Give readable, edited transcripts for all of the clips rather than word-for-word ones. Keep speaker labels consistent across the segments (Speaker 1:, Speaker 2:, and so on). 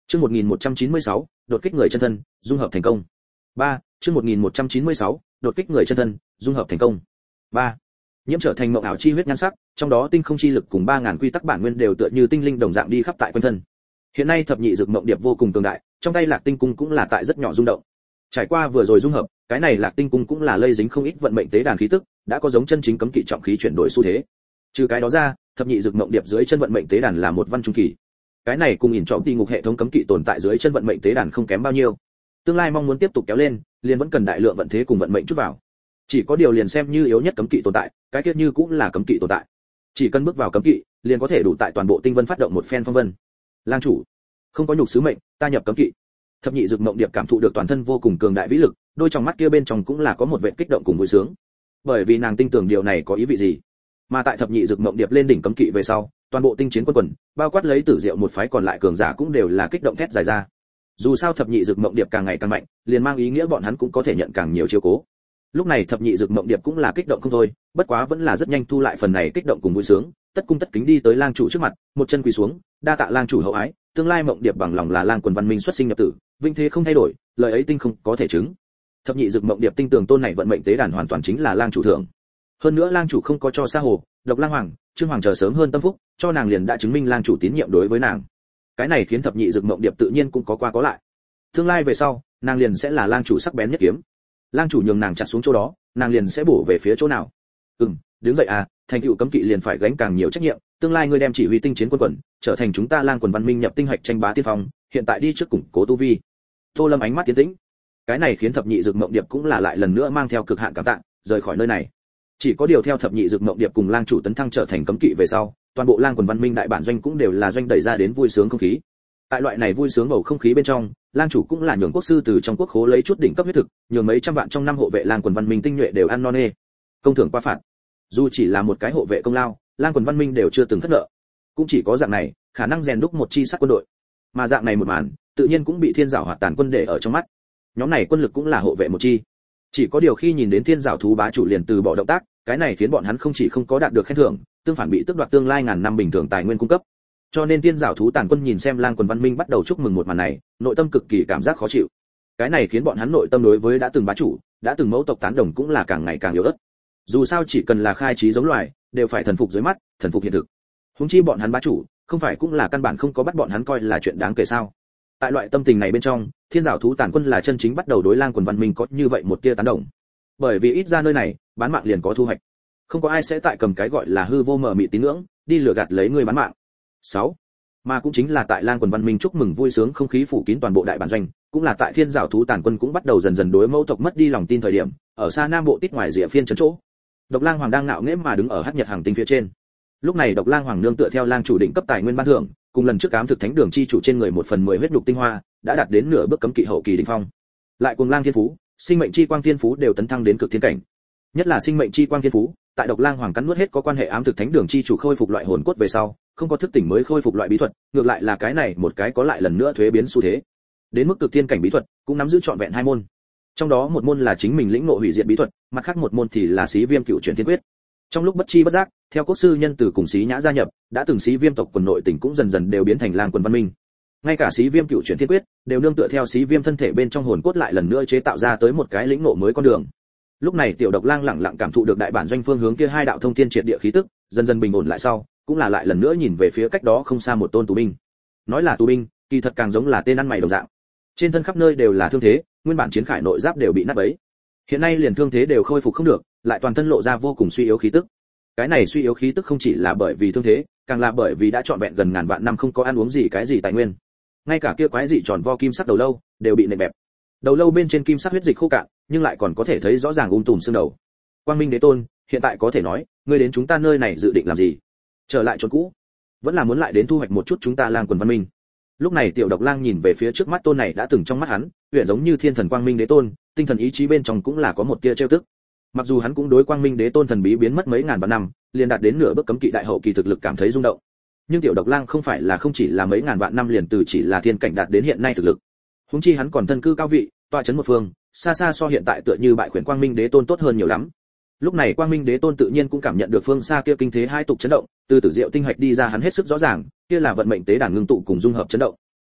Speaker 1: Chương 1196, đột kích người chân thân, dung hợp thành công. 3. Chương 1196, đột kích người chân thân, dung hợp thành công. 3. Nhiễm trở thành mộng ảo chi huyết nhan sắc, trong đó tinh không chi lực cùng 3000 quy tắc bản nguyên đều tựa như tinh linh đồng dạng đi khắp tại quanh thân. Hiện nay thập nhị dược mộng điệp vô cùng cường đại, trong tay Lạc Tinh cung cũng là tại rất nhỏ rung động. Trải qua vừa rồi dung hợp, cái này Lạc Tinh cung cũng là lây dính không ít vận mệnh tế đàn khí tức, đã có giống chân chính cấm kỵ trọng khí chuyển đổi xu thế. Trừ cái đó ra, thập nhị dược mộng điệp dưới chân vận mệnh tế đàn là một văn trung kỳ. Cái này cùng ỉn trọng đi ngục hệ thống cấm kỵ tồn tại dưới chân vận mệnh tế đàn không kém bao nhiêu. Tương lai mong muốn tiếp tục kéo lên, liền vẫn cần đại lượng vận thế cùng vận mệnh chút vào. Chỉ có điều liền xem như yếu nhất cấm kỵ tồn tại, cái kia như cũng là cấm kỵ tồn tại. Chỉ cần bước vào cấm kỵ, liền có thể đủ tại toàn bộ tinh vân phát động một phen phong vân. Lang chủ, không có nhục sứ mệnh, ta nhập cấm kỵ. Thập nhị dược mộng điệp cảm thụ được toàn thân vô cùng cường đại vĩ lực, đôi trong mắt kia bên trong cũng là có một vẻ kích động cùng vui sướng. Bởi vì nàng tin tưởng điều này có ý vị gì. Mà tại thập nhị dược mộng điệp lên đỉnh cấm kỵ về sau, toàn bộ tinh chiến quân quần, bao quát lấy Tử Diệu một phái còn lại cường giả cũng đều là kích động thét dài ra. Dù sao thập nhị dược mộng điệp càng ngày càng mạnh, liền mang ý nghĩa bọn hắn cũng có thể nhận càng nhiều chiếu cố. Lúc này thập nhị dược mộng điệp cũng là kích động không thôi, bất quá vẫn là rất nhanh thu lại phần này kích động cùng vui sướng, tất cung tất kính đi tới lang chủ trước mặt, một chân quỳ xuống, đa tạ lang chủ hậu ái, tương lai mộng điệp bằng lòng là lang quần văn minh xuất sinh nhập tử, vinh thế không thay đổi, lời ấy tinh không có thể chứng. Thập nhị dược mộng điệp tinh tường tôn này vận mệnh tế đàn hoàn toàn chính là lang chủ thưởng. Hơn nữa lang chủ không có cho Sa Hồ, Độc Lang Hoàng, Trương Hoàng chờ sớm hơn tâm phúc, cho nàng liền đã chứng minh lang chủ tín nhiệm đối với nàng. Cái này khiến thập nhị dược mộng điệp tự nhiên cũng có qua có lại. Tương lai về sau, nàng liền sẽ là lang chủ sắc bén nhất kiếm. Lang chủ nhường nàng chặt xuống chỗ đó, nàng liền sẽ bổ về phía chỗ nào. Đứng dậy à, thành tựu cấm kỵ liền phải gánh càng nhiều trách nhiệm, tương lai ngươi đem chỉ huy tinh chiến quân quần, trở thành chúng ta lang quần văn minh nhập tinh hạch tranh bá tiên phong, hiện tại đi trước củng cố tu vi. Tô Lâm ánh mắt tiến tĩnh. Cái này khiến thập nhị dược mộng điệp cũng là lại lần nữa mang theo cực hạn cảm tạ, rời khỏi nơi này. Chỉ có điều theo thập nhị dược mộng điệp cùng lang chủ tấn thăng trở thành cấm kỵ về sau, toàn bộ lang quần văn minh đại bản doanh cũng đều là doanh đẩy ra đến vui sướng không khí. Tại loại này vui sướng bầu không khí bên trong, lang chủ cũng là nhường quốc sư từ trong quốc khố lấy chút đỉnh cấp huyết thực, nhường mấy trăm vạn trong năm hộ vệ lang quần văn minh tinh nhuệ đều ăn no nê. Công thưởng qua phạt. Dù chỉ là một cái hộ vệ công lao, lang quần văn minh đều chưa từng thất nợ. Cũng chỉ có dạng này, khả năng rèn đúc một chi sát quân đội. Mà dạng này một màn, tự nhiên cũng bị Thiên Giảo Hoạt Tàn quân để ở trong mắt. Nhóm này quân lực cũng là hộ vệ một chi. Chỉ có điều khi nhìn đến Thiên Giảo thú bá chủ liền từ bỏ động tác, cái này khiến bọn hắn không chỉ không có đạt được khen thưởng, tương phản bị tước đoạt tương lai ngàn năm bình thường tài nguyên cung cấp. Cho nên Thiên Giảo thú tàn quân nhìn xem lang quần văn minh bắt đầu chúc mừng một màn này, nội tâm cực kỳ cảm giác khó chịu. Cái này khiến bọn hắn nội tâm đối với đã từng bá chủ, đã từng mẫu tộc tán đồng cũng là càng ngày càng yếu ớt. Dù sao chỉ cần là khai trí giống loài, đều phải thần phục dưới mắt, thần phục hiện thực. Huống chi bọn hắn bá chủ, không phải cũng là căn bản không có bắt bọn hắn coi là chuyện đáng kể sao? Tại loại tâm tình này bên trong, Thiên Giảo thú tàn quân là chân chính bắt đầu đối lang quần văn minh có như vậy một tia tán đồng. Bởi vì ít ra nơi này, bán mạng liền có thu hoạch. Không có ai sẽ tại cầm cái gọi là hư vô mờ mị tín ngưỡng, đi lừa gạt lấy người bán mạng. 6. Mà cũng chính là tại lang quần văn minh chúc mừng vui sướng không khí phủ kín toàn bộ đại bản doanh, cũng là tại Thiên Giảo thú tàn quân cũng bắt đầu dần dần đối mẫu tộc mất đi lòng tin thời điểm, ở xa nam bộ tít ngoài rìa phiên trấn chỗ. Độc Lang Hoàng đang ngạo nghễ mà đứng ở Hắc Nhật Hàng tinh phía trên. Lúc này Độc Lang Hoàng nương tựa theo lang chủ định cấp tài nguyên ban thưởng, cùng lần trước ám thực thánh đường chi chủ trên người 1/10 huyết nhục tinh hoa, đã đạt đến nửa bước cấm kỵ hậu kỳ đỉnh phong. Lại cùng lang thiên phú, sinh mệnh chi quang thiên phú đều tấn thăng đến cực thiên cảnh. Nhất là sinh mệnh chi quang thiên phú, tại Độc Lang Hoàng cắn nuốt hết có quan hệ ám thực thánh đường chi chủ khôi phục loại hồn cốt về sau, không có thức tỉnh mới khôi phục loại bí thuật, ngược lại là cái này một cái có lại lần nữa thuế biến xu thế. Đến mức cực thiên cảnh bí thuật, cũng nắm giữ trọn vẹn 2 môn. Trong đó một môn là chính mình lĩnh ngộ hủy diệt bí thuật, mặt khác một môn thì là Xí Viêm Cựu Chuyển Thiên Quyết. Trong lúc bất chi bất giác, theo quốc sư nhân từ cùng Xí Nhã gia nhập, đã từng Xí Viêm tộc quần nội tỉnh cũng dần dần đều biến thành lang quần văn minh. Ngay cả Xí Viêm Cựu Chuyển Thiên Quyết đều nương tựa theo Xí Viêm thân thể bên trong hồn cốt lại lần nữa chế tạo ra tới một cái lĩnh ngộ mới con đường. Lúc này Tiểu Độc Lang lặng lặng cảm thụ được đại bản doanh phương hướng kia hai đạo thông thiên triệt địa khí tức, dần dần bình ổn lại sau, cũng là lại lần nữa nhìn về phía cách đó không xa một tôn tù binh. Nói là tù binh, kỳ thật càng giống là tên ăn mày đồng dạng. Trên thân khắp nơi đều là thương thế, nguyên bản chiến khải nội giáp đều bị nát bấy. Hiện nay liền thương thế đều khôi phục không được, lại toàn thân lộ ra vô cùng suy yếu khí tức. Cái này suy yếu khí tức không chỉ là bởi vì thương thế, càng là bởi vì đã trọn vẹn gần ngàn vạn năm không có ăn uống gì cái gì tài nguyên. Ngay cả kia quái dị tròn vo kim sắc đầu lâu đều bị nện bẹp. Đầu lâu bên trên kim sắc huyết dịch khô cạn, nhưng lại còn có thể thấy rõ ràng tùm xương đầu. Quang Minh Đế Tôn, hiện tại có thể nói, ngươi đến chúng ta nơi này dự định làm gì? Trở lại chốn cũ, vẫn là muốn lại đến thu hoạch một chút chúng ta lang quần văn minh. Lúc này Tiểu Độc Lang nhìn về phía trước mắt tôn này đã từng trong mắt hắn, huyền giống như thiên thần Quang Minh Đế Tôn, tinh thần ý chí bên trong cũng là có một tia trêu tức. Mặc dù hắn cũng đối Quang Minh Đế Tôn thần bí biến mất mấy ngàn vạn năm, liền đạt đến nửa bước cấm kỵ đại hậu kỳ thực lực cảm thấy rung động. Nhưng Tiểu Độc Lang không phải là không chỉ là mấy ngàn vạn năm liền từ chỉ là thiên cảnh đạt đến hiện nay thực lực. Huống chi hắn còn thân cư cao vị, tọa chấn một phương, xa xa so hiện tại tựa như bại khuyển Quang Minh Đế Tôn tốt hơn nhiều lắm. Lúc này Quang Minh Đế Tôn tự nhiên cũng cảm nhận được phương xa kia kinh thế hai tục chấn động, từ tử diệu tinh hạch đi ra hắn hết sức rõ ràng, kia là vận mệnh tế đàn ngưng tụ cùng dung hợp chấn động.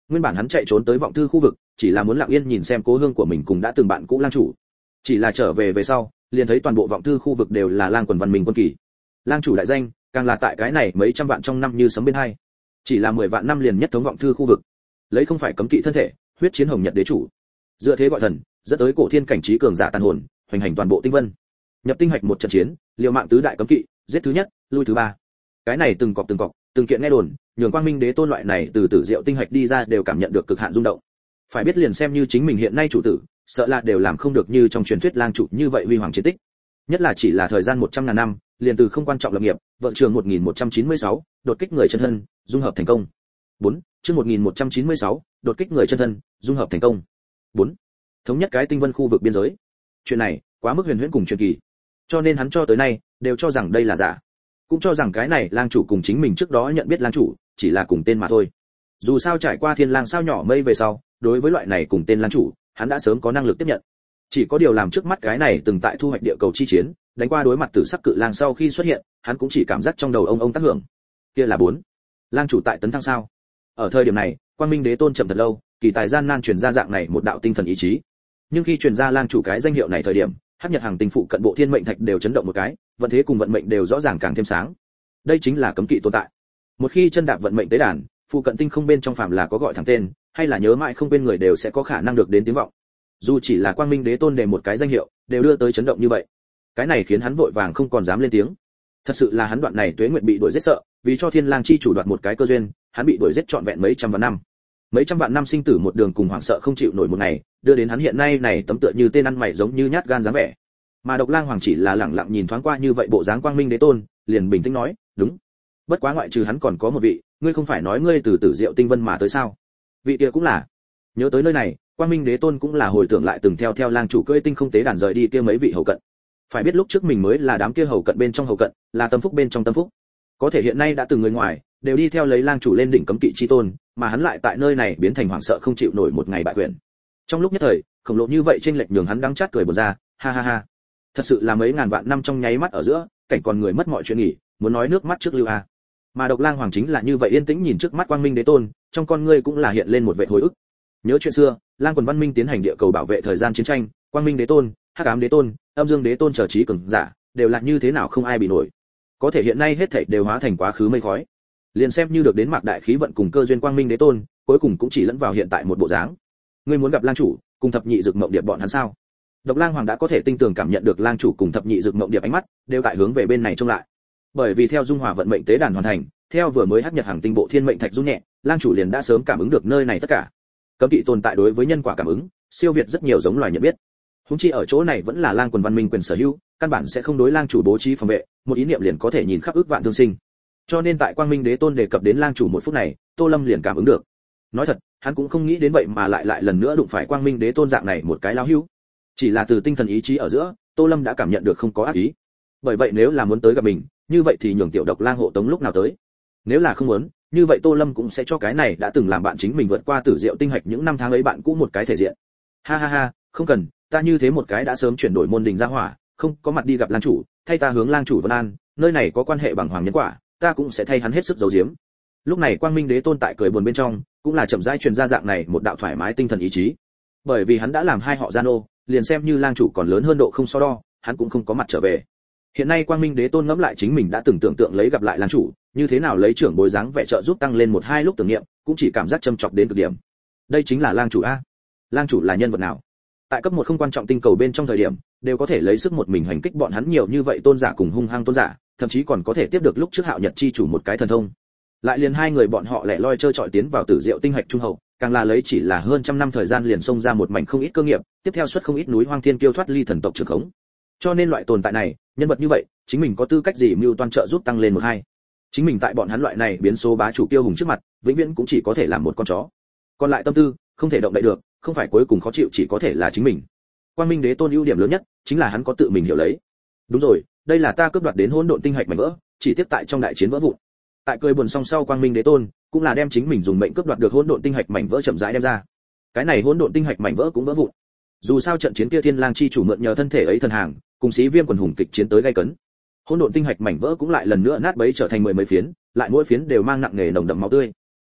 Speaker 1: Nguyên bản hắn chạy trốn tới vọng thư khu vực, chỉ là muốn lặng yên nhìn xem cố hương của mình cùng đã từng bạn cũ lang chủ. Chỉ là trở về về sau, liền thấy toàn bộ vọng thư khu vực đều là lang quần văn minh quân kỳ. Lang chủ đại danh, càng là tại cái này mấy trăm vạn trong năm như sấm bên hai. Chỉ là 10 vạn năm liền nhất thống vọng thư khu vực. Lấy không phải cấm kỵ thân thể, huyết chiến hồng nhật đế chủ. Dựa thế gọi thần, dẫn tới cổ thiên cảnh trí cường giả tàn hồn, hoành hành toàn bộ tinh vân. Nhập tinh hạch một trận chiến, liều mạng tứ đại cấm kỵ, giết thứ nhất, lui thứ ba. Cái này từng cọc, từng kiện nghe đồn, nhường Quang Minh Đế Tôn loại này từ tử diệu tinh hạch đi ra đều cảm nhận được cực hạn rung động. Phải biết liền xem như chính mình hiện nay chủ tử, sợ là đều làm không được như trong truyền thuyết lang chủ như vậy huy hoàng chiến tích. Nhất là chỉ là thời gian 100.000 năm, liền từ không quan trọng lập nghiệp, vợ trường 1196, đột kích người chân thân, dung hợp thành công. 4. Chương 1196, đột kích người chân thân, dung hợp thành công. 4. Thống nhất cái tinh vân khu vực biên giới. Chuyện này quá mức huyền huyễn cùng truyền kỳ, cho nên hắn cho tới nay đều cho rằng đây là giả, cũng cho rằng cái này lang chủ cùng chính mình trước đó nhận biết lang chủ chỉ là cùng tên mà thôi. Dù sao trải qua thiên lang sao nhỏ mây về sau, đối với loại này cùng tên lang chủ, hắn đã sớm có năng lực tiếp nhận. Chỉ có điều làm trước mắt cái này từng tại thu hoạch địa cầu chi chiến, đánh qua đối mặt tử sắc cự lang sau khi xuất hiện, hắn cũng chỉ cảm giác trong đầu ông tác hưởng. Kia là 4. Lang chủ tại tấn thăng sao? Ở thời điểm này, Quang Minh Đế Tôn chậm thật lâu, kỳ tài gian nan truyền ra dạng này một đạo tinh thần ý chí. Nhưng khi truyền ra lang chủ cái danh hiệu này thời điểm, hắc nhật hàng tinh phụ cận bộ thiên mệnh thạch đều chấn động một cái, vận thế cùng vận mệnh đều rõ ràng càng thêm sáng. Đây chính là cấm kỵ tồn tại. Một khi chân đạp vận mệnh tế đàn, phụ cận tinh không bên trong phàm là có gọi thẳng tên, hay là nhớ mãi không quên người đều sẽ có khả năng được đến tiếng vọng. Dù chỉ là Quang Minh Đế Tôn đề một cái danh hiệu, đều đưa tới chấn động như vậy. Cái này khiến hắn vội vàng không còn dám lên tiếng. Thật sự là hắn đoạn này tuế nguyện bị đuổi giết sợ, vì cho Thiên Lang chi chủ đoạt một cái cơ duyên, hắn bị đuổi giết trọn vẹn mấy trăm vạn năm. Mấy trăm vạn năm sinh tử một đường cùng hoảng sợ không chịu nổi một ngày, đưa đến hắn hiện nay này tấm tựa như tên ăn mày giống như nhát gan dáng vẻ. Mà Độc Lang Hoàng chỉ là lẳng lặng nhìn thoáng qua như vậy bộ dáng Quang Minh Đế Tôn, liền bình tĩnh nói, "Đúng. Bất quá ngoại trừ hắn còn có một vị, ngươi không phải nói ngươi từ Tử Diệu Tinh Vân mà tới sao? Vị kia cũng là." Nhớ tới nơi này, Quang Minh Đế Tôn cũng là hồi tưởng lại từng theo lang chủ cưỡi tinh không tế đàn rời đi kia mấy vị hầu cận. Phải biết lúc trước mình mới là đám kia hầu cận bên trong hầu cận, là tâm phúc bên trong tâm phúc. Có thể hiện nay đã từng người ngoài, đều đi theo lấy lang chủ lên đỉnh cấm kỵ chi tôn, mà hắn lại tại nơi này biến thành hoảng sợ không chịu nổi một ngày bại quyền. Trong lúc nhất thời, khổng lồ như vậy trên lệch nhường hắn đắng chát cười buồn ra, ha ha ha. Thật sự là mấy ngàn vạn năm trong nháy mắt ở giữa, cảnh còn người mất mọi chuyện nghỉ, muốn nói nước mắt trước lưu a. Mà Độc Lang Hoàng chính là như vậy yên tĩnh nhìn trước mắt Quang Minh Đế Tôn, trong con ngươi cũng là hiện lên một vẻ hồi ức. Nhớ chuyện xưa, lang quần văn minh tiến hành địa cầu bảo vệ thời gian chiến tranh, Quang Minh Đế Tôn, Hắc Ám Đế Tôn, Âm Dương Đế Tôn trở trí cường giả, đều là như thế nào không ai bị nổi. Có thể hiện nay hết thảy đều hóa thành quá khứ mây khói. Liền xem như được đến mạc đại khí vận cùng cơ duyên Quang Minh Đế Tôn, cuối cùng cũng chỉ lẫn vào hiện tại một bộ dáng. Ngươi muốn gặp lang chủ, cùng thập nhị dược mộng điệp bọn hắn sao? Độc Lang Hoàng đã có thể tinh tường cảm nhận được lang chủ cùng thập nhị dược mộng điệp ánh mắt đều tại hướng về bên này trông lại. Bởi vì theo dung hòa vận mệnh tế đàn hoàn thành, theo vừa mới hắc nhật hàng tinh bộ thiên mệnh thạch rung nhẹ, lang chủ liền đã sớm cảm ứng được nơi này tất cả. Cấm kỵ tồn tại đối với nhân quả cảm ứng, siêu việt rất nhiều giống loài nhận biết. Húng chi ở chỗ này vẫn là lang quần văn minh quyền sở hữu, căn bản sẽ không đối lang chủ bố trí phòng vệ, một ý niệm liền có thể nhìn khắp ước vạn thương sinh. Cho nên tại Quang Minh Đế Tôn đề cập đến lang chủ một phút này, Tô Lâm liền cảm ứng được. Nói thật, hắn cũng không nghĩ đến vậy mà lại lần nữa đụng phải Quang Minh Đế Tôn dạng này một cái lão hữu. Chỉ là từ tinh thần ý chí ở giữa, Tô Lâm đã cảm nhận được không có ác ý. Bởi vậy nếu là muốn tới gặp mình, như vậy thì nhường tiểu Độc Lang hộ tống lúc nào tới. Nếu là không muốn, như vậy Tô Lâm cũng sẽ cho cái này đã từng làm bạn chính mình vượt qua tử diệu tinh hạch những năm tháng ấy bạn cũ một cái thể diện. Ha ha ha, không cần, ta như thế một cái đã sớm chuyển đổi môn đình ra hỏa, không có mặt đi gặp lang chủ, thay ta hướng lang chủ Vân An, nơi này có quan hệ bằng hoàng nhân quả, ta cũng sẽ thay hắn hết sức giấu giếm. Lúc này Quang Minh Đế Tôn tại cười buồn bên trong, cũng là chậm rãi truyền ra dạng này một đạo thoải mái tinh thần ý chí. Bởi vì hắn đã làm hai họ gian ô, liền xem như lang chủ còn lớn hơn độ không so đo, hắn cũng không có mặt trở về. Hiện nay Quang Minh Đế Tôn ngẫm lại chính mình đã từng tưởng tượng lấy gặp lại lang chủ, như thế nào lấy trưởng bối dáng vẻ trợ giúp tăng lên một hai lúc tưởng niệm, cũng chỉ cảm giác châm chọc đến cực điểm. Đây chính là lang chủ a. Lang chủ là nhân vật nào? Tại cấp một không quan trọng tinh cầu bên trong thời điểm, đều có thể lấy sức một mình hành kích bọn hắn nhiều như vậy tôn giả cùng hung hăng tôn giả, thậm chí còn có thể tiếp được lúc trước Hạo Nhật chi chủ một cái thần thông. Lại liền hai người bọn họ lẻ loi chơi chọi tiến vào tử diệu tinh hạch trung hậu, càng là lấy chỉ là hơn trăm năm thời gian liền xông ra một mảnh không ít cơ nghiệp, tiếp theo xuất không ít núi hoang thiên kiêu thoát ly thần tộc trường khống. Cho nên loại tồn tại này, nhân vật như vậy, chính mình có tư cách gì mưu toan trợ giúp tăng lên một hai. Chính mình tại bọn hắn loại này biến số bá chủ kiêu hùng trước mặt, vĩnh viễn cũng chỉ có thể làm một con chó. Còn lại tâm tư, không thể động đậy được, không phải cuối cùng khó chịu chỉ có thể là chính mình. Quang Minh Đế Tôn ưu điểm lớn nhất chính là hắn có tự mình hiểu lấy. Đúng rồi, đây là ta cướp đoạt đến hỗn độn tinh hạch mảnh vỡ, chỉ tiếp tại trong đại chiến vỡ vụn. Tại cười buồn song sau Quang Minh Đế Tôn cũng là đem chính mình dùng mệnh cướp đoạt được hỗn độn tinh hạch mảnh vỡ chậm rãi đem ra. Cái này hỗn độn tinh hạch mảnh vỡ cũng vỡ vụn. Dù sao trận chiến kia Thiên Lang chi chủ mượn nhờ thân thể ấy thần hàng, cùng Sĩ Viêm quần hùng kịch chiến tới gay cấn. Hỗn độn tinh hạch mảnh vỡ cũng lại lần nữa nát bấy trở thành mười mấy phiến, lại mỗi phiến đều mang nặng nề nồng đậm máu tươi.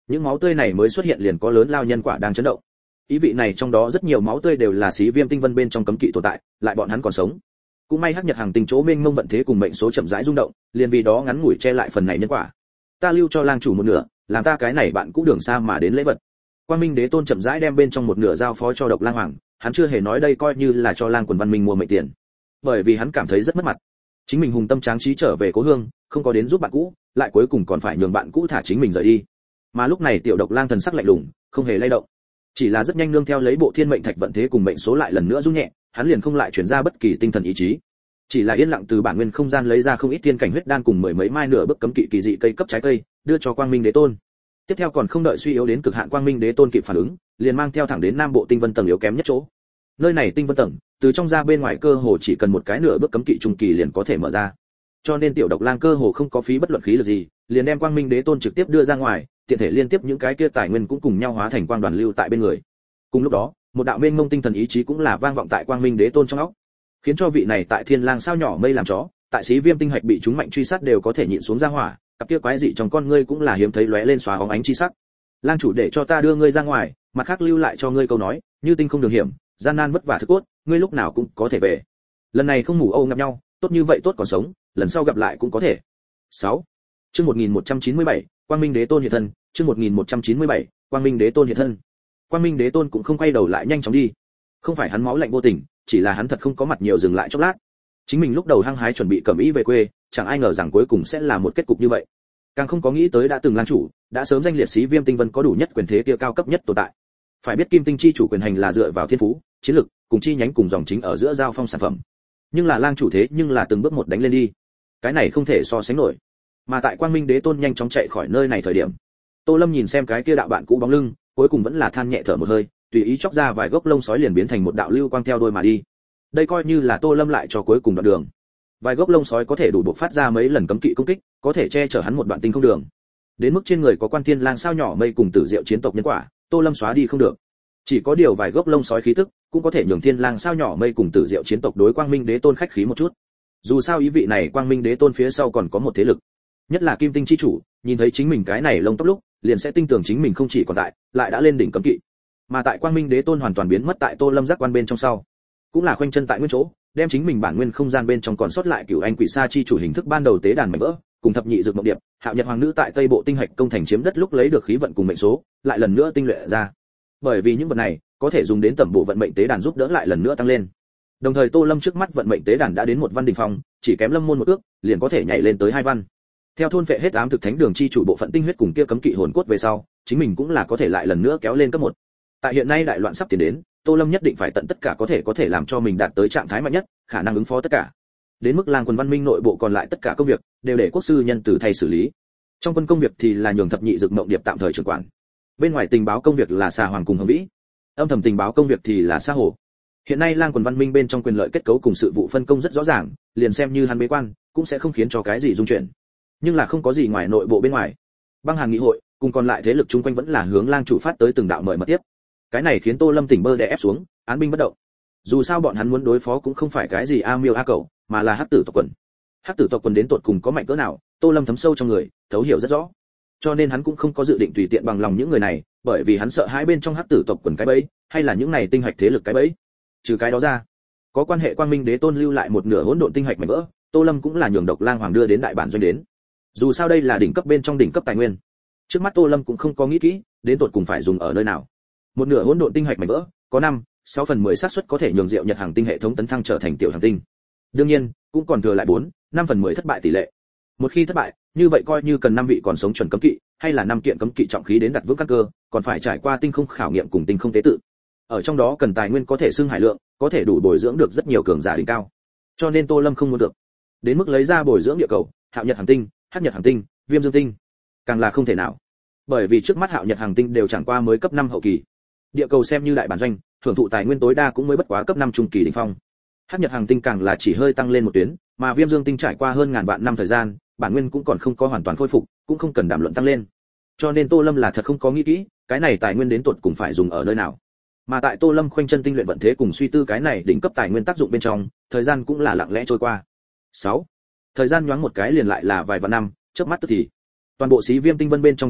Speaker 1: Những máu tươi này mới xuất hiện liền có lớn lao nhân quả đang chấn động. Ý vị này trong đó rất nhiều máu tươi đều là xí viêm tinh vân bên trong cấm kỵ tồn tại, lại bọn hắn còn sống. Cũng may Hắc Nhật Hàng Tinh chỗ mênh mông vận thế cùng mệnh số chậm rãi rung động, liền vì đó ngắn ngủi che lại phần này nhân quả. Ta lưu cho lang chủ một nửa, làm ta cái này bạn cũ đường xa mà đến lễ vật. Quang Minh Đế Tôn chậm rãi đem bên trong một nửa giao phó cho Độc Lang Hoàng, hắn chưa hề nói đây coi như là cho Lang Quần Văn Minh mua mệnh tiền, bởi vì hắn cảm thấy rất mất mặt. Chính mình hùng tâm tráng trí trở về cố hương, không có đến giúp bạn cũ, lại cuối cùng còn phải nhường bạn cũ thả chính mình rời đi. Mà lúc này Tiểu Độc Lang thần sắc lạnh lùng, không hề lay động, chỉ là rất nhanh nương theo lấy bộ thiên mệnh thạch vận thế cùng mệnh số lại lần nữa rung nhẹ, hắn liền không lại chuyển ra bất kỳ tinh thần ý chí, chỉ là yên lặng từ bản nguyên không gian lấy ra không ít thiên cảnh huyết đan cùng mười mấy mai nửa bước cấm kỵ kỳ dị cây cấp trái cây, đưa cho Quang Minh Đế Tôn. Tiếp theo còn không đợi suy yếu đến cực hạn Quang Minh Đế Tôn kịp phản ứng, liền mang theo thẳng đến Nam Bộ tinh vân tầng yếu kém nhất chỗ. Nơi này tinh vân tầng, từ trong ra bên ngoài cơ hồ chỉ cần một cái nửa bước cấm kỵ trung kỳ liền có thể mở ra. Cho nên Tiểu Độc Lang cơ hồ không có phí bất luận khí lực gì, liền đem Quang Minh Đế Tôn trực tiếp đưa ra ngoài, tiện thể liên tiếp những cái kia tài nguyên cũng cùng nhau hóa thành quang đoàn lưu tại bên người. Cùng lúc đó, một đạo mênh mông tinh thần ý chí cũng là vang vọng tại Quang Minh Đế Tôn trong óc, khiến cho vị này tại Thiên Lang sao nhỏ mây làm chó, tại Xí Viêm tinh hạch bị chúng mạnh truy sát đều có thể nhịn xuống ra hỏa, cặp kia quái dị trong con ngươi cũng là hiếm thấy lóe lên xóa óng ánh chi sắc. Lang chủ để cho ta đưa ngươi ra ngoài, mặt khác lưu lại cho ngươi câu nói, như tinh không đường hiểm, gian nan vất vả thực cốt, ngươi lúc nào cũng có thể về. Lần này không ngủ âu ngập nhau, tốt như vậy tốt còn sống, lần sau gặp lại cũng có thể. 6. Chương 1197, Quang Minh Đế Tôn hiện thân, chương 1197, Quang Minh Đế Tôn hiện thân. Quang Minh Đế Tôn cũng không quay đầu lại nhanh chóng đi. Không phải hắn máu lạnh vô tình, chỉ là hắn thật không có mặt nhiều dừng lại chốc lát. Chính mình lúc đầu hăng hái chuẩn bị cẩm ý về quê, chẳng ai ngờ rằng cuối cùng sẽ là một kết cục như vậy. Càng không có nghĩ tới đã từng lang chủ, đã sớm danh liệt Xí Viêm tinh vân có đủ nhất quyền thế kia cao cấp nhất tồn tại. Phải biết Kim Tinh chi chủ quyền hành là dựa vào thiên phú, chiến lực, cùng chi nhánh cùng dòng chính ở giữa giao phong sản phẩm. Nhưng là lang chủ thế nhưng là từng bước một đánh lên đi. Cái này không thể so sánh nổi. Mà tại Quang Minh Đế Tôn nhanh chóng chạy khỏi nơi này thời điểm, Tô Lâm nhìn xem cái kia đạo bạn cũ bóng lưng, cuối cùng vẫn là than nhẹ thở một hơi, tùy ý chọc ra vài gốc lông sói liền biến thành một đạo lưu quang theo đôi mà đi. Đây coi như là Tô Lâm lại cho cuối cùng đoạn đường. Vài gốc lông sói có thể đủ bộc phát ra mấy lần cấm kỵ công kích, có thể che chở hắn một đoạn tinh không đường. Đến mức trên người có Quan Thiên Lang sao nhỏ mây cùng Tử Diệu chiến tộc nhân quả, Tô Lâm xóa đi không được. Chỉ có điều vài gốc lông sói khí tức, cũng có thể nhường Thiên Lang sao nhỏ mây cùng Tử Diệu chiến tộc đối Quang Minh Đế Tôn khách khí một chút. Dù sao ý vị này Quang Minh Đế Tôn phía sau còn có một thế lực, nhất là Kim Tinh chi chủ, nhìn thấy chính mình cái này lông tóc lúc, liền sẽ tin tưởng chính mình không chỉ còn tại, lại đã lên đỉnh cấm kỵ. Mà tại Quang Minh Đế Tôn hoàn toàn biến mất tại Tô Lâm giác quan bên trong sau, cũng là khoanh chân tại nguyên chỗ, đem chính mình bản nguyên không gian bên trong còn sót lại Cửu Anh Quỷ Sa chi chủ hình thức ban đầu tế đàn mảnh vỡ, cùng thập nhị dược mộng điệp, Hạo Nhật Hoàng nữ tại Tây Bộ tinh hạch công thành chiếm đất lúc lấy được khí vận cùng mệnh số, lại lần nữa tinh luyện ra. Bởi vì những vật này có thể dùng đến tẩm bộ vận mệnh tế đàn giúp đỡ lại lần nữa tăng lên. Đồng thời Tô Lâm trước mắt vận mệnh tế đàn đã đến một văn đỉnh phong, chỉ kém lâm môn một ước, liền có thể nhảy lên tới hai văn. Theo thôn phệ hết ám thực thánh đường chi chủ bộ phận tinh huyết cùng kia cấm kỵ hồn cốt về sau, chính mình cũng là có thể lại lần nữa kéo lên cấp 1. Tại hiện nay đại loạn sắp tiến đến, Tô Lâm nhất định phải tận tất cả có thể làm cho mình đạt tới trạng thái mạnh nhất, khả năng ứng phó tất cả. Đến mức Lang Quần Văn Minh nội bộ còn lại tất cả công việc đều để quốc sư nhân từ thay xử lý. Trong quân công việc thì là nhường thập nhị dược mộng điệp tạm thời trưởng quản. Bên ngoài tình báo công việc là Xà Hoàng cùng Hồng Vĩ. Âm thầm tình báo công việc thì là Sa Hồ. Hiện nay Lang Quần Văn Minh bên trong quyền lợi kết cấu cùng sự vụ phân công rất rõ ràng, liền xem như hắn bế quan, cũng sẽ không khiến cho cái gì rung chuyển. Nhưng là không có gì ngoài nội bộ bên ngoài. Băng Hàn nghị hội cùng còn lại thế lực chung quanh vẫn là hướng Lang chủ phát tới từng đạo mời mật tiếp. Cái này khiến Tô Lâm tỉnh bơ đè ép xuống, án binh bất động. Dù sao bọn hắn muốn đối phó cũng không phải cái gì a miêu a cẩu, mà là hắc tử tộc quần. Hắc tử tộc quần đến tột cùng có mạnh cỡ nào, Tô Lâm thấm sâu trong người, thấu hiểu rất rõ. Cho nên hắn cũng không có dự định tùy tiện bằng lòng những người này, bởi vì hắn sợ hai bên trong hắc tử tộc quần cái bẫy, hay là những này tinh hạch thế lực cái bẫy. Trừ cái đó ra, có quan hệ Quang Minh Đế Tôn lưu lại một nửa hỗn độn tinh hạch mảnh vỡ, Tô Lâm cũng là nhường Độc Lang Hoàng đưa đến đại bản doanh đến. Dù sao đây là đỉnh cấp bên trong đỉnh cấp tài nguyên. Trước mắt Tô Lâm cũng không có nghĩ kỹ, đến tột cùng phải dùng ở nơi nào. Một nửa hỗn độn tinh hạch mảnh vỡ, có 5-6/10 xác suất có thể nhường Diệu Nhật Hàng tinh hệ thống tấn thăng trở thành tiểu hành tinh. Đương nhiên, cũng còn thừa lại 4-5/10 thất bại tỷ lệ. Một khi thất bại, như vậy coi như cần 5 vị còn sống chuẩn cấm kỵ, hay là 5 kiện cấm kỵ trọng khí đến đặt vững căn cơ, còn phải trải qua tinh không khảo nghiệm cùng tinh không tế tự. Ở trong đó cần tài nguyên có thể xưng hải lượng, có thể đủ bồi dưỡng được rất nhiều cường giả đỉnh cao. Cho nên Tô Lâm không muốn được. Đến mức lấy ra bồi dưỡng địa cầu, Hạo Nhật Hàng tinh, Hắc Nhật Hàng tinh, Viêm Dương tinh, càng là không thể nào. Bởi vì trước mắt Hạo Nhật Hàng tinh đều chẳng qua mới cấp 5 hậu kỳ. Địa cầu xem như đại bản doanh, hưởng thụ tài nguyên tối đa cũng mới bất quá cấp 5 trung kỳ đỉnh phong. Hắc Nhật Hàng tinh càng là chỉ hơi tăng lên một tuyến, mà Viêm Dương tinh trải qua hơn ngàn vạn năm thời gian, bản nguyên cũng còn không có hoàn toàn khôi phục, cũng không cần đàm luận tăng lên. Cho nên Tô Lâm là thật không có nghĩ kỹ, cái này tài nguyên đến tột cùng phải dùng ở nơi nào. Mà tại Tô Lâm khoanh chân tinh luyện vận thế cùng suy tư cái này đỉnh cấp tài nguyên tác dụng bên trong, thời gian cũng là lặng lẽ trôi qua. 6. Thời gian nhoáng một cái liền lại là vài vạn năm, chớp mắt tức thì. Toàn bộ Xí Viêm tinh vân bên trong tranh bá,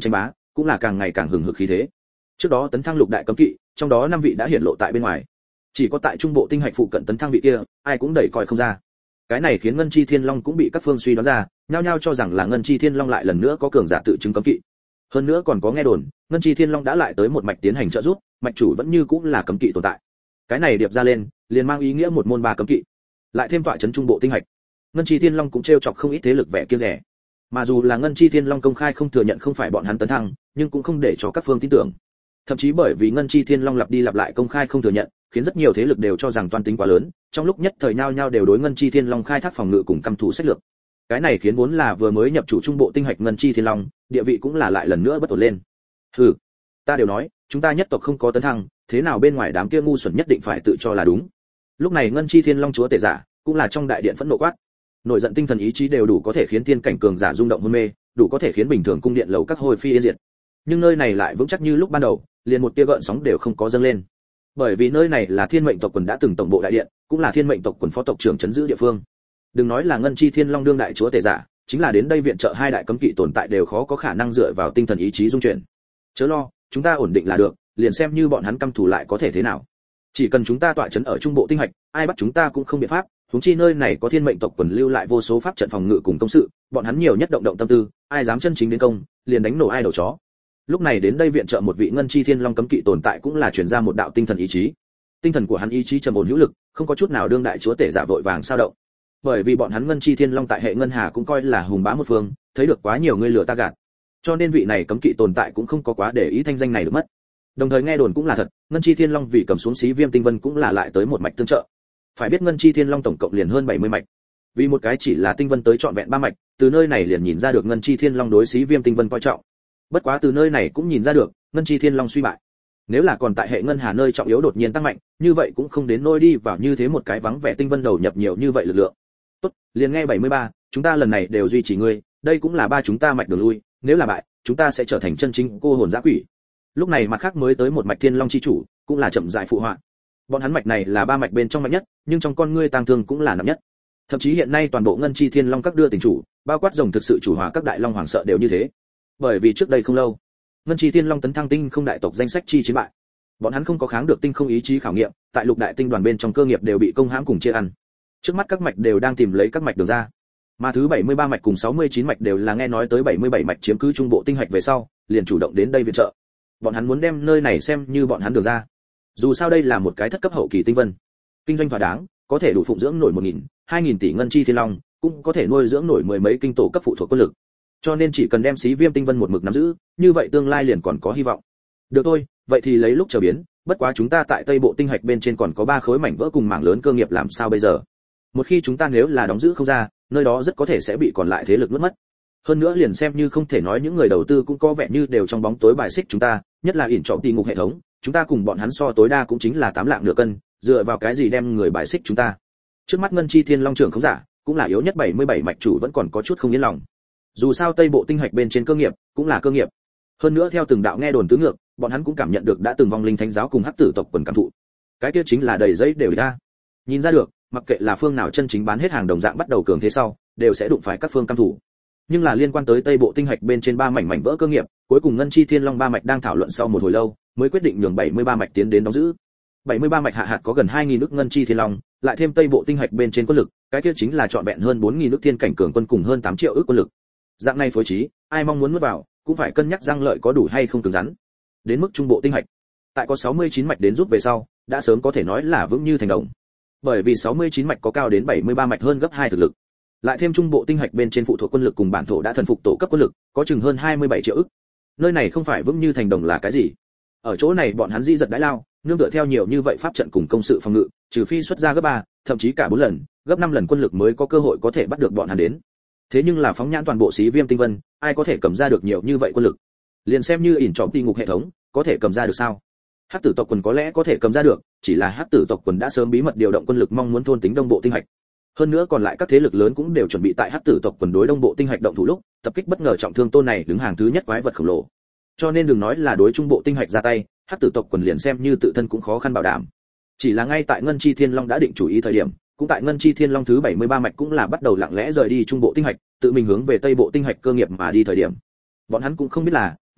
Speaker 1: cũng là càng ngày càng hừng hực khí thế. Trước đó tấn thăng lục đại cấm kỵ, trong đó 5 vị đã hiển lộ tại bên ngoài. Chỉ có tại trung bộ tinh hạch phụ cận tấn thăng vị kia, ai cũng đẩy coi không ra. Cái này khiến Ngân Chi Thiên Long cũng bị các phương suy đoán ra, nhao nhao cho rằng là Ngân Chi Thiên Long lại lần nữa có cường giả tự chứng cấm kỵ. Hơn nữa còn có nghe đồn, Ngân Chi Thiên Long đã lại tới một mạch tiến hành trợ giúp, mạch chủ vẫn như cũng là cấm kỵ tồn tại. Cái này điệp ra lên, liền mang ý nghĩa một môn ba cấm kỵ. Lại thêm tọa trấn trung bộ tinh hạch, Ngân Chi Thiên Long cũng trêu chọc không ít thế lực vẻ kia rẻ. Mà dù là Ngân Chi Thiên Long công khai không thừa nhận không phải bọn hắn tấn thăng, nhưng cũng không để cho các phương tin tưởng. Thậm chí bởi vì Ngân Chi Thiên Long lặp đi lặp lại công khai không thừa nhận, khiến rất nhiều thế lực đều cho rằng toan tính quá lớn, trong lúc nhất thời nhao nhao đều đối Ngân Chi Thiên Long khai thác phòng ngự cùng căm thù sách lược. Cái này khiến vốn là vừa mới nhập chủ trung bộ tinh hạch Ngân Chi Thiên Long, địa vị cũng là lại lần nữa bất ổn lên. Hừ, ta đều nói, chúng ta nhất tộc không có tấn thăng, thế nào bên ngoài đám kia ngu xuẩn nhất định phải tự cho là đúng. Lúc này Ngân Chi Thiên Long chúa tể giả, cũng là trong đại điện phẫn nộ quát. Nội giận tinh thần ý chí đều đủ có thể khiến tiên cảnh cường giả rung động hôn mê, đủ có thể khiến bình thường cung điện lầu các hồi phi yên diệt. Nhưng nơi này lại vững chắc như lúc ban đầu, liền một tia gợn sóng đều không có dâng lên. Bởi vì nơi này là Thiên Mệnh tộc quần đã từng tổng bộ đại điện, cũng là Thiên Mệnh tộc quần phó tộc trưởng trấn giữ địa phương. Đừng nói là Ngân Chi Thiên Long đương đại chúa tể giả, chính là đến đây viện trợ hai đại cấm kỵ tồn tại đều khó có khả năng dựa vào tinh thần ý chí dung chuyển. Chớ lo, chúng ta ổn định là được, liền xem như bọn hắn căm thù lại có thể thế nào. Chỉ cần chúng ta tọa trấn ở trung bộ tinh hạch, ai bắt chúng ta cũng không biện pháp, huống chi nơi này có Thiên Mệnh tộc quần lưu lại vô số pháp trận phòng ngự cùng công sự, bọn hắn nhiều nhất động động tâm tư, ai dám chân chính đến công, liền đánh nổ ai đầu chó. Lúc này đến đây viện trợ một vị Ngân Chi Thiên Long cấm kỵ tồn tại cũng là truyền ra một đạo tinh thần ý chí. Tinh thần của hắn ý chí trầm ổn hữu lực, không có chút nào đương đại chúa tể giả vội vàng sao động. Bởi vì bọn hắn Ngân Chi Thiên Long tại hệ ngân hà cũng coi là hùng bá một phương, thấy được quá nhiều người lừa ta gạt. Cho nên vị này cấm kỵ tồn tại cũng không có quá để ý thanh danh này được mất. Đồng thời nghe đồn cũng là thật, Ngân Chi Thiên Long vì cầm xuống Xí Viêm Tinh Vân cũng là lại tới một mạch tương trợ. Phải biết Ngân Chi Thiên Long tổng cộng liền hơn 70 mạch. Vì một cái chỉ là Tinh Vân tới trọn vẹn 3 mạch, từ nơi này liền nhìn ra được Ngân Chi Thiên Long đối Xí Viêm Tinh Vân coi trọng. Bất quá từ nơi này cũng nhìn ra được, Ngân Chi Thiên Long suy bại. Nếu là còn tại hệ ngân hà nơi trọng yếu đột nhiên tăng mạnh, như vậy cũng không đến nôi đi vào như thế một cái vắng vẻ Tinh Vân đầu nhập nhiều như vậy lực lượng. Tốt, liền nghe 73, chúng ta lần này đều duy trì ngươi, đây cũng là ba chúng ta mạch đường lui, nếu là bại, chúng ta sẽ trở thành chân chính cô hồn dã quỷ. Lúc này mặt khác mới tới một mạch Thiên Long chi chủ, cũng là chậm rãi phụ họa. Bọn hắn mạch này là ba mạch bên trong mạnh nhất, nhưng trong con ngươi tang thương cũng là nặng nhất. Thậm chí hiện nay toàn bộ Ngân Chi Thiên Long các đưa tình chủ, bao quát rồng thực sự chủ hòa các đại long hoàng sợ đều như thế. Bởi vì trước đây không lâu, Ngân Chi Thiên Long tấn thăng tinh không đại tộc danh sách chi chiến bại. Bọn hắn không có kháng được tinh không ý chí khảo nghiệm, tại lục đại tinh đoàn bên trong cơ nghiệp đều bị công hãm cùng chia ăn. Trước mắt các mạch đều đang tìm lấy các mạch đường ra. Mà thứ 73 mạch cùng 69 mạch đều là nghe nói tới 77 mạch chiếm cứ trung bộ tinh hạch về sau, liền chủ động đến đây viện trợ. Bọn hắn muốn đem nơi này xem như bọn hắn đường ra. Dù sao đây là một cái thất cấp hậu kỳ tinh vân, kinh doanh thỏa đáng, có thể đủ phụng dưỡng nổi 1000, 2000 tỷ Ngân Chi Thiên Long, cũng có thể nuôi dưỡng nổi mười mấy kinh tổ cấp phụ thuộc quân lực. Cho nên chỉ cần đem Xí Viêm Tinh Vân một mực nắm giữ, như vậy tương lai liền còn có hy vọng. Được thôi, vậy thì lấy lúc chờ biến, bất quá chúng ta tại Tây Bộ tinh hạch bên trên còn có 3 khối mảnh vỡ cùng mảng lớn cơ nghiệp làm sao bây giờ? Một khi chúng ta nếu là đóng giữ không ra, nơi đó rất có thể sẽ bị còn lại thế lực nuốt mất. Hơn nữa liền xem như không thể nói những người đầu tư cũng có vẻ như đều trong bóng tối bài xích chúng ta, nhất là ỉn trọng tỷ ngục hệ thống, chúng ta cùng bọn hắn so tối đa cũng chính là 8 lạng nửa cân, dựa vào cái gì đem người bài xích chúng ta? Trước mắt Ngân Chi Thiên Long trưởng không giả, cũng là yếu nhất 77 mạch chủ vẫn còn có chút không yên lòng. Dù sao Tây Bộ tinh hạch bên trên cơ nghiệp, cũng là cơ nghiệp. Hơn nữa theo từng đạo nghe đồn tứ ngược, bọn hắn cũng cảm nhận được đã từng vong linh thánh giáo cùng hắc tử tộc quần cảm thụ. Cái kia chính là đầy giấy đều ra. Nhìn ra được, mặc kệ là phương nào chân chính bán hết hàng đồng dạng bắt đầu cường thế sau, đều sẽ đụng phải các phương cam thủ. Nhưng là liên quan tới Tây Bộ tinh hạch bên trên 3 mảnh vỡ cơ nghiệp, cuối cùng Ngân Chi Thiên Long 3 mạch đang thảo luận sau một hồi lâu, mới quyết định nhường 73 mạch tiến đến đóng giữ. 73 mạch hạ hạt có gần 2000 ức Ngân Chi Thiên Long, lại thêm Tây Bộ tinh hạch bên trên quân lực, cái kia chính là trọn vẹn hơn 4000 ức thiên cảnh cường quân cùng hơn 8 triệu ức quân lực. Dạng này phối trí, ai mong muốn nuốt vào, cũng phải cân nhắc răng lợi có đủ hay không cứng rắn. Đến mức trung bộ tinh hạch, tại có 69 mạch đến giúp về sau, đã sớm có thể nói là vững như thành đồng. Bởi vì 69 mạch có cao đến 73 mạch hơn gấp 2 thực lực. Lại thêm trung bộ tinh hạch bên trên phụ thuộc quân lực cùng bản thổ đã thần phục tổ cấp quân lực, có chừng hơn 27 triệu ức. Nơi này không phải vững như thành đồng là cái gì? Ở chỗ này bọn hắn di giật đãi lao, nương tựa theo nhiều như vậy pháp trận cùng công sự phòng ngự, trừ phi xuất ra gấp 3, thậm chí cả 4 lần, gấp 5 lần quân lực mới có cơ hội có thể bắt được bọn hắn đến. Thế nhưng là phóng nhãn toàn bộ Xí Viêm Tinh Vân, ai có thể cầm ra được nhiều như vậy quân lực? Liền xem như ỉn trọng tỷ ngục hệ thống, có thể cầm ra được sao? Hắc tử tộc quần có lẽ có thể cầm ra được, chỉ là Hắc tử tộc quần đã sớm bí mật điều động quân lực mong muốn thôn tính Đông Bộ tinh hạch. Hơn nữa còn lại các thế lực lớn cũng đều chuẩn bị tại Hắc tử tộc quần đối Đông Bộ tinh hạch động thủ lúc, tập kích bất ngờ trọng thương tôn này đứng hàng thứ nhất quái vật khổng lồ. Cho nên đừng nói là đối Trung Bộ tinh hạch ra tay, Hắc tử tộc quần liền xem như tự thân cũng khó khăn bảo đảm. Chỉ là ngay tại Ngân Chi Thiên Long đã định chủ ý thời điểm, cũng tại Ngân Chi Thiên Long thứ 73 mạch cũng là bắt đầu lặng lẽ rời đi Trung Bộ tinh hạch, tự mình hướng về Tây Bộ tinh hạch cơ nghiệp mà đi thời điểm. Bọn hắn cũng không biết là,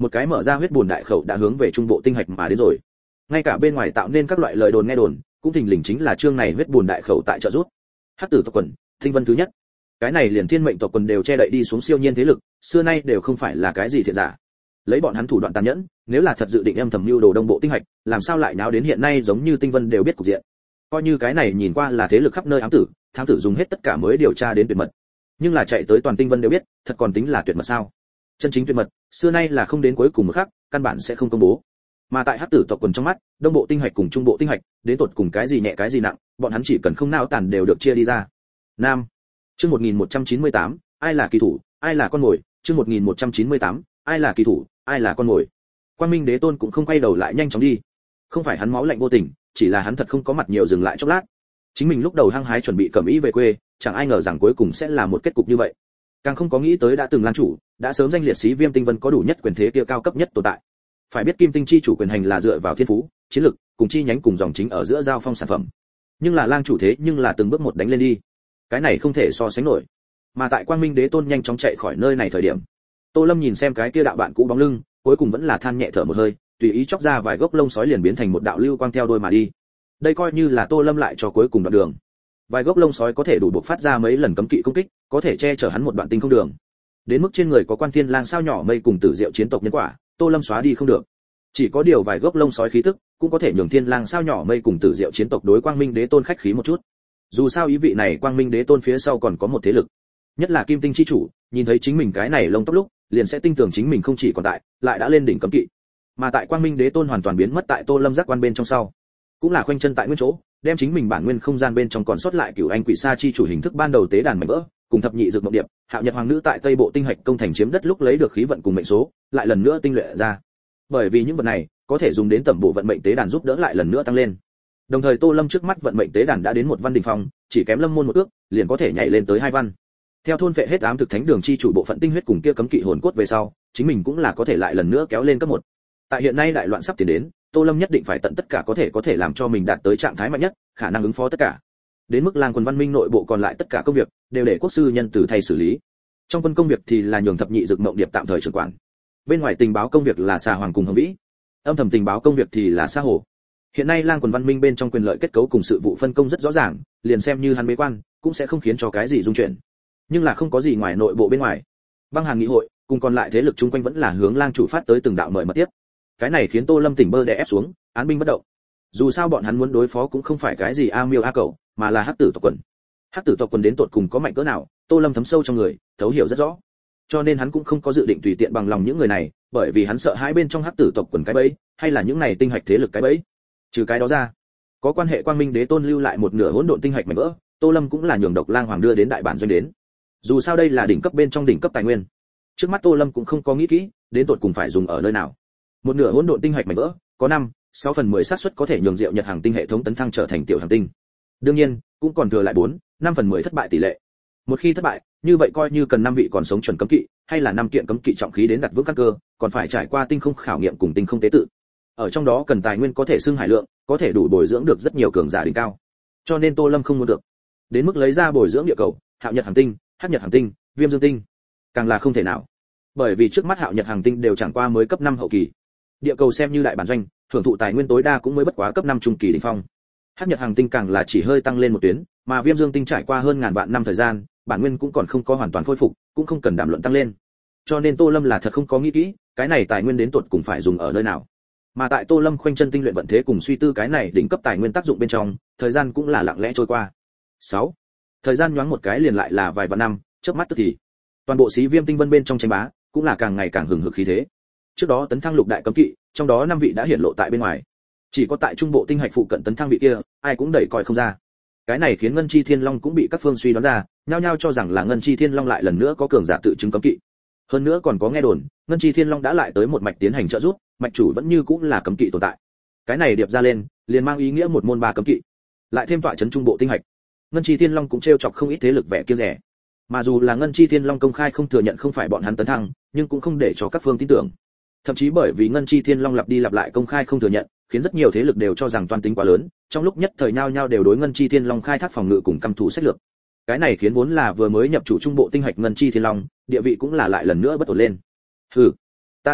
Speaker 1: một cái mở ra huyết bùn đại khẩu đã hướng về trung bộ tinh hạch mà đến rồi. Ngay cả bên ngoài tạo nên các loại lời đồn nghe đồn, cũng thình lình chính là chương này huyết bùn đại khẩu tại trợ rút. Hắc tử tộc quần, tinh vân thứ nhất. Cái này liền thiên mệnh tộc quần đều che đậy đi xuống siêu nhiên thế lực, xưa nay đều không phải là cái gì thiện giả. Lấy bọn hắn thủ đoạn tàn nhẫn, nếu là thật dự định âm thầm mưu đồ đông bộ tinh hạch, làm sao lại náo đến hiện nay giống như tinh vân đều biết cục diện. Coi như cái này nhìn qua là thế lực khắp nơi ám tử, thám tử dùng hết tất cả mới điều tra đến tuyệt mật. Nhưng là chạy tới toàn tinh vân đều biết, thật còn tính là tuyệt mật sao? Chân chính tuyệt mật, xưa nay là không đến cuối cùng một khắc, căn bản sẽ không công bố. Mà tại hắc tử tộc quần trong mắt, đông bộ tinh hạch cùng trung bộ tinh hạch, đến tột cùng cái gì nhẹ cái gì nặng, bọn hắn chỉ cần không nao tàn đều được chia đi ra. Nam. Chương 1198, ai là kỳ thủ, ai là con mồi, chương 1198, ai là kỳ thủ, ai là con mồi. Quang Minh Đế Tôn cũng không quay đầu lại nhanh chóng đi. Không phải hắn máu lạnh vô tình, chỉ là hắn thật không có mặt nhiều dừng lại chốc lát. Chính mình lúc đầu hăng hái chuẩn bị cẩm ý về quê, chẳng ai ngờ rằng cuối cùng sẽ là một kết cục như vậy. Càng không có nghĩ tới đã từng lang chủ, đã sớm danh liệt sĩ Viêm Tinh Vân có đủ nhất quyền thế kia cao cấp nhất tồn tại. Phải biết Kim Tinh chi chủ quyền hành là dựa vào thiên phú, chiến lực, cùng chi nhánh cùng dòng chính ở giữa giao phong sản phẩm. Nhưng là lang chủ thế nhưng là từng bước một đánh lên đi. Cái này không thể so sánh nổi. Mà tại Quang Minh Đế Tôn nhanh chóng chạy khỏi nơi này thời điểm, Tô Lâm nhìn xem cái kia đạo bạn cũ bóng lưng, cuối cùng vẫn là than nhẹ thở một hơi, tùy ý chóc ra vài gốc lông sói liền biến thành một đạo lưu quang theo đuôi mà đi. Đây coi như là Tô Lâm lại cho cuối cùng đoạn đường. Vài gốc lông sói có thể đủ bộc phát ra mấy lần cấm kỵ công kích, có thể che chở hắn một đoạn tinh không đường. Đến mức trên người có Quan Thiên Lang sao nhỏ mây cùng Tử Diệu chiến tộc nhân quả, Tô Lâm xóa đi không được. Chỉ có điều vài gốc lông sói khí tức, cũng có thể nhường Thiên Lang sao nhỏ mây cùng Tử Diệu chiến tộc đối Quang Minh Đế Tôn khách khí một chút. Dù sao ý vị này Quang Minh Đế Tôn phía sau còn có một thế lực, nhất là Kim Tinh chi chủ, nhìn thấy chính mình cái này lông tóc lúc, liền sẽ tin tưởng chính mình không chỉ còn tại, lại đã lên đỉnh cấm kỵ. Mà tại Quang Minh Đế Tôn hoàn toàn biến mất tại Tô Lâm giác quan bên trong sau, cũng là khoanh chân tại nguyên chỗ, đem chính mình bản nguyên không gian bên trong còn sót lại Cửu Anh Quỷ Sa chi chủ hình thức ban đầu tế đàn mảnh vỡ, cùng thập nhị dược mộng điệp, Hạo Nhật Hoàng nữ tại Tây Bộ tinh hạch công thành chiếm đất lúc lấy được khí vận cùng mệnh số, lại lần nữa tinh luyện ra. Bởi vì những vật này có thể dùng đến tẩm bộ vận mệnh tế đàn giúp đỡ lại lần nữa tăng lên. Đồng thời Tô Lâm trước mắt vận mệnh tế đàn đã đến một văn đỉnh phong, chỉ kém lâm môn một ước, liền có thể nhảy lên tới hai văn. Theo thôn vệ hết ám thực thánh đường chi chủ bộ phận tinh huyết cùng kia cấm kỵ hồn cốt về sau, chính mình cũng là có thể lại lần nữa kéo lên cấp một. Tại hiện nay đại loạn sắp tiến đến, Tô Lâm nhất định phải tận tất cả có thể làm cho mình đạt tới trạng thái mạnh nhất, khả năng ứng phó tất cả. Đến mức Lang Quần Văn Minh nội bộ còn lại tất cả công việc đều để quốc sư nhân từ thay xử lý. Trong quân công việc thì là nhường thập nhị dược mộng điệp tạm thời trưởng quản. Bên ngoài tình báo công việc là Xà Hoàng cùng Hồng Vĩ. Âm thầm tình báo công việc thì là Sa Hồ. Hiện nay Lang Quần Văn Minh bên trong quyền lợi kết cấu cùng sự vụ phân công rất rõ ràng, liền xem như hắn bế quan, cũng sẽ không khiến cho cái gì rung chuyển. Nhưng là không có gì ngoài nội bộ bên ngoài. Băng Hàn nghị hội cùng còn lại thế lực chung quanh vẫn là hướng Lang chủ phát tới từng đạo mời mật tiếp. Cái này khiến Tô Lâm tỉnh bơ đè ép xuống, án binh bất động. Dù sao bọn hắn muốn đối phó cũng không phải cái gì A Miêu A Cẩu, mà là Hắc Tử tộc quần. Hắc Tử tộc quần đến tột cùng có mạnh cỡ nào, Tô Lâm thấm sâu trong người, thấu hiểu rất rõ. Cho nên hắn cũng không có dự định tùy tiện bằng lòng những người này, bởi vì hắn sợ hãi bên trong Hắc Tử tộc quần cái bẫy, hay là những này tinh hạch thế lực cái bẫy. Trừ cái đó ra, có quan hệ Quang Minh Đế Tôn lưu lại một nửa hỗn độn tinh hạch mảnh vỡ, Tô Lâm cũng là nhường Độc Lang Hoàng đưa đến đại bản doanh đến. Dù sao đây là đỉnh cấp bên trong đỉnh cấp tài nguyên. Trước mắt Tô Lâm cũng không có nghĩ kỹ, đến tột cùng phải dùng ở nơi nào. Một nửa hỗn độn tinh hạch mảnh vỡ, có 6 phần 10 xác suất có thể nhường Diệu Nhật Hàng tinh hệ thống tấn thăng trở thành tiểu hành tinh. Đương nhiên, cũng còn thừa lại 5 phần 10 thất bại tỷ lệ. Một khi thất bại, như vậy coi như cần 5 vị còn sống chuẩn cấm kỵ, hay là 5 kiện cấm kỵ trọng khí đến đặt vững căn cơ, còn phải trải qua tinh không khảo nghiệm cùng tinh không tế tự. Ở trong đó cần tài nguyên có thể xưng hải lượng, có thể đủ bồi dưỡng được rất nhiều cường giả đỉnh cao. Cho nên Tô Lâm không muốn được. Đến mức lấy ra bồi dưỡng địa cầu, Hạo Nhật Hàng tinh, Hắc Nhật Hàng tinh, Viêm Dương tinh, càng là không thể nào. Bởi vì trước mắt Hạo Nhật Hàng tinh đều chẳng qua mới cấp 5 hậu kỳ. Địa cầu xem như đại bản doanh, thưởng thụ tài nguyên tối đa cũng mới bất quá cấp 5 trung kỳ đỉnh phong. Hắc Nhật Hàng tinh càng là chỉ hơi tăng lên một tuyến, mà Viêm Dương tinh trải qua hơn ngàn vạn năm thời gian, bản nguyên cũng còn không có hoàn toàn khôi phục, cũng không cần đàm luận tăng lên. Cho nên Tô Lâm là thật không có nghĩ kỹ, cái này tài nguyên đến tuột cùng phải dùng ở nơi nào. Mà tại Tô Lâm khoanh chân tinh luyện vận thế cùng suy tư cái này đỉnh cấp tài nguyên tác dụng bên trong, thời gian cũng là lặng lẽ trôi qua. 6. Thời gian nhoáng một cái liền lại là vài vạn năm, chớp mắt tức thì. Toàn bộ Xí Viêm tinh vân bên trong tranh bá, cũng là càng ngày càng hừng hực khí thế. Trước đó tấn thăng lục đại cấm kỵ, trong đó 5 vị đã hiển lộ tại bên ngoài. Chỉ có tại trung bộ tinh hạch phụ cận tấn thăng vị kia, ai cũng đẩy coi không ra. Cái này khiến Ngân Chi Thiên Long cũng bị các phương suy đoán ra, nhao nhao cho rằng là Ngân Chi Thiên Long lại lần nữa có cường giả tự chứng cấm kỵ. Hơn nữa còn có nghe đồn, Ngân Chi Thiên Long đã lại tới một mạch tiến hành trợ giúp, mạch chủ vẫn như cũng là cấm kỵ tồn tại. Cái này điệp ra lên, liền mang ý nghĩa một môn ba cấm kỵ. Lại thêm tọa trấn trung bộ tinh hạch, Ngân Chi Thiên Long cũng trêu chọc không ít thế lực vẻ kiêng dè. Mà dù là Ngân Chi Thiên Long công khai không thừa nhận không phải bọn hắn tấn thăng, nhưng cũng không để cho các phương tin tưởng. Thậm chí bởi vì Ngân Chi Thiên Long lặp đi lặp lại công khai không thừa nhận, khiến rất nhiều thế lực đều cho rằng toan tính quá lớn, trong lúc nhất thời nhao nhao đều đối Ngân Chi Thiên Long khai thác phòng ngự cùng căm thù sách lược. Cái này khiến vốn là vừa mới nhập chủ trung bộ tinh hạch Ngân Chi Thiên Long, địa vị cũng là lại lần nữa bất ổn lên. Hừ, ta đều nói,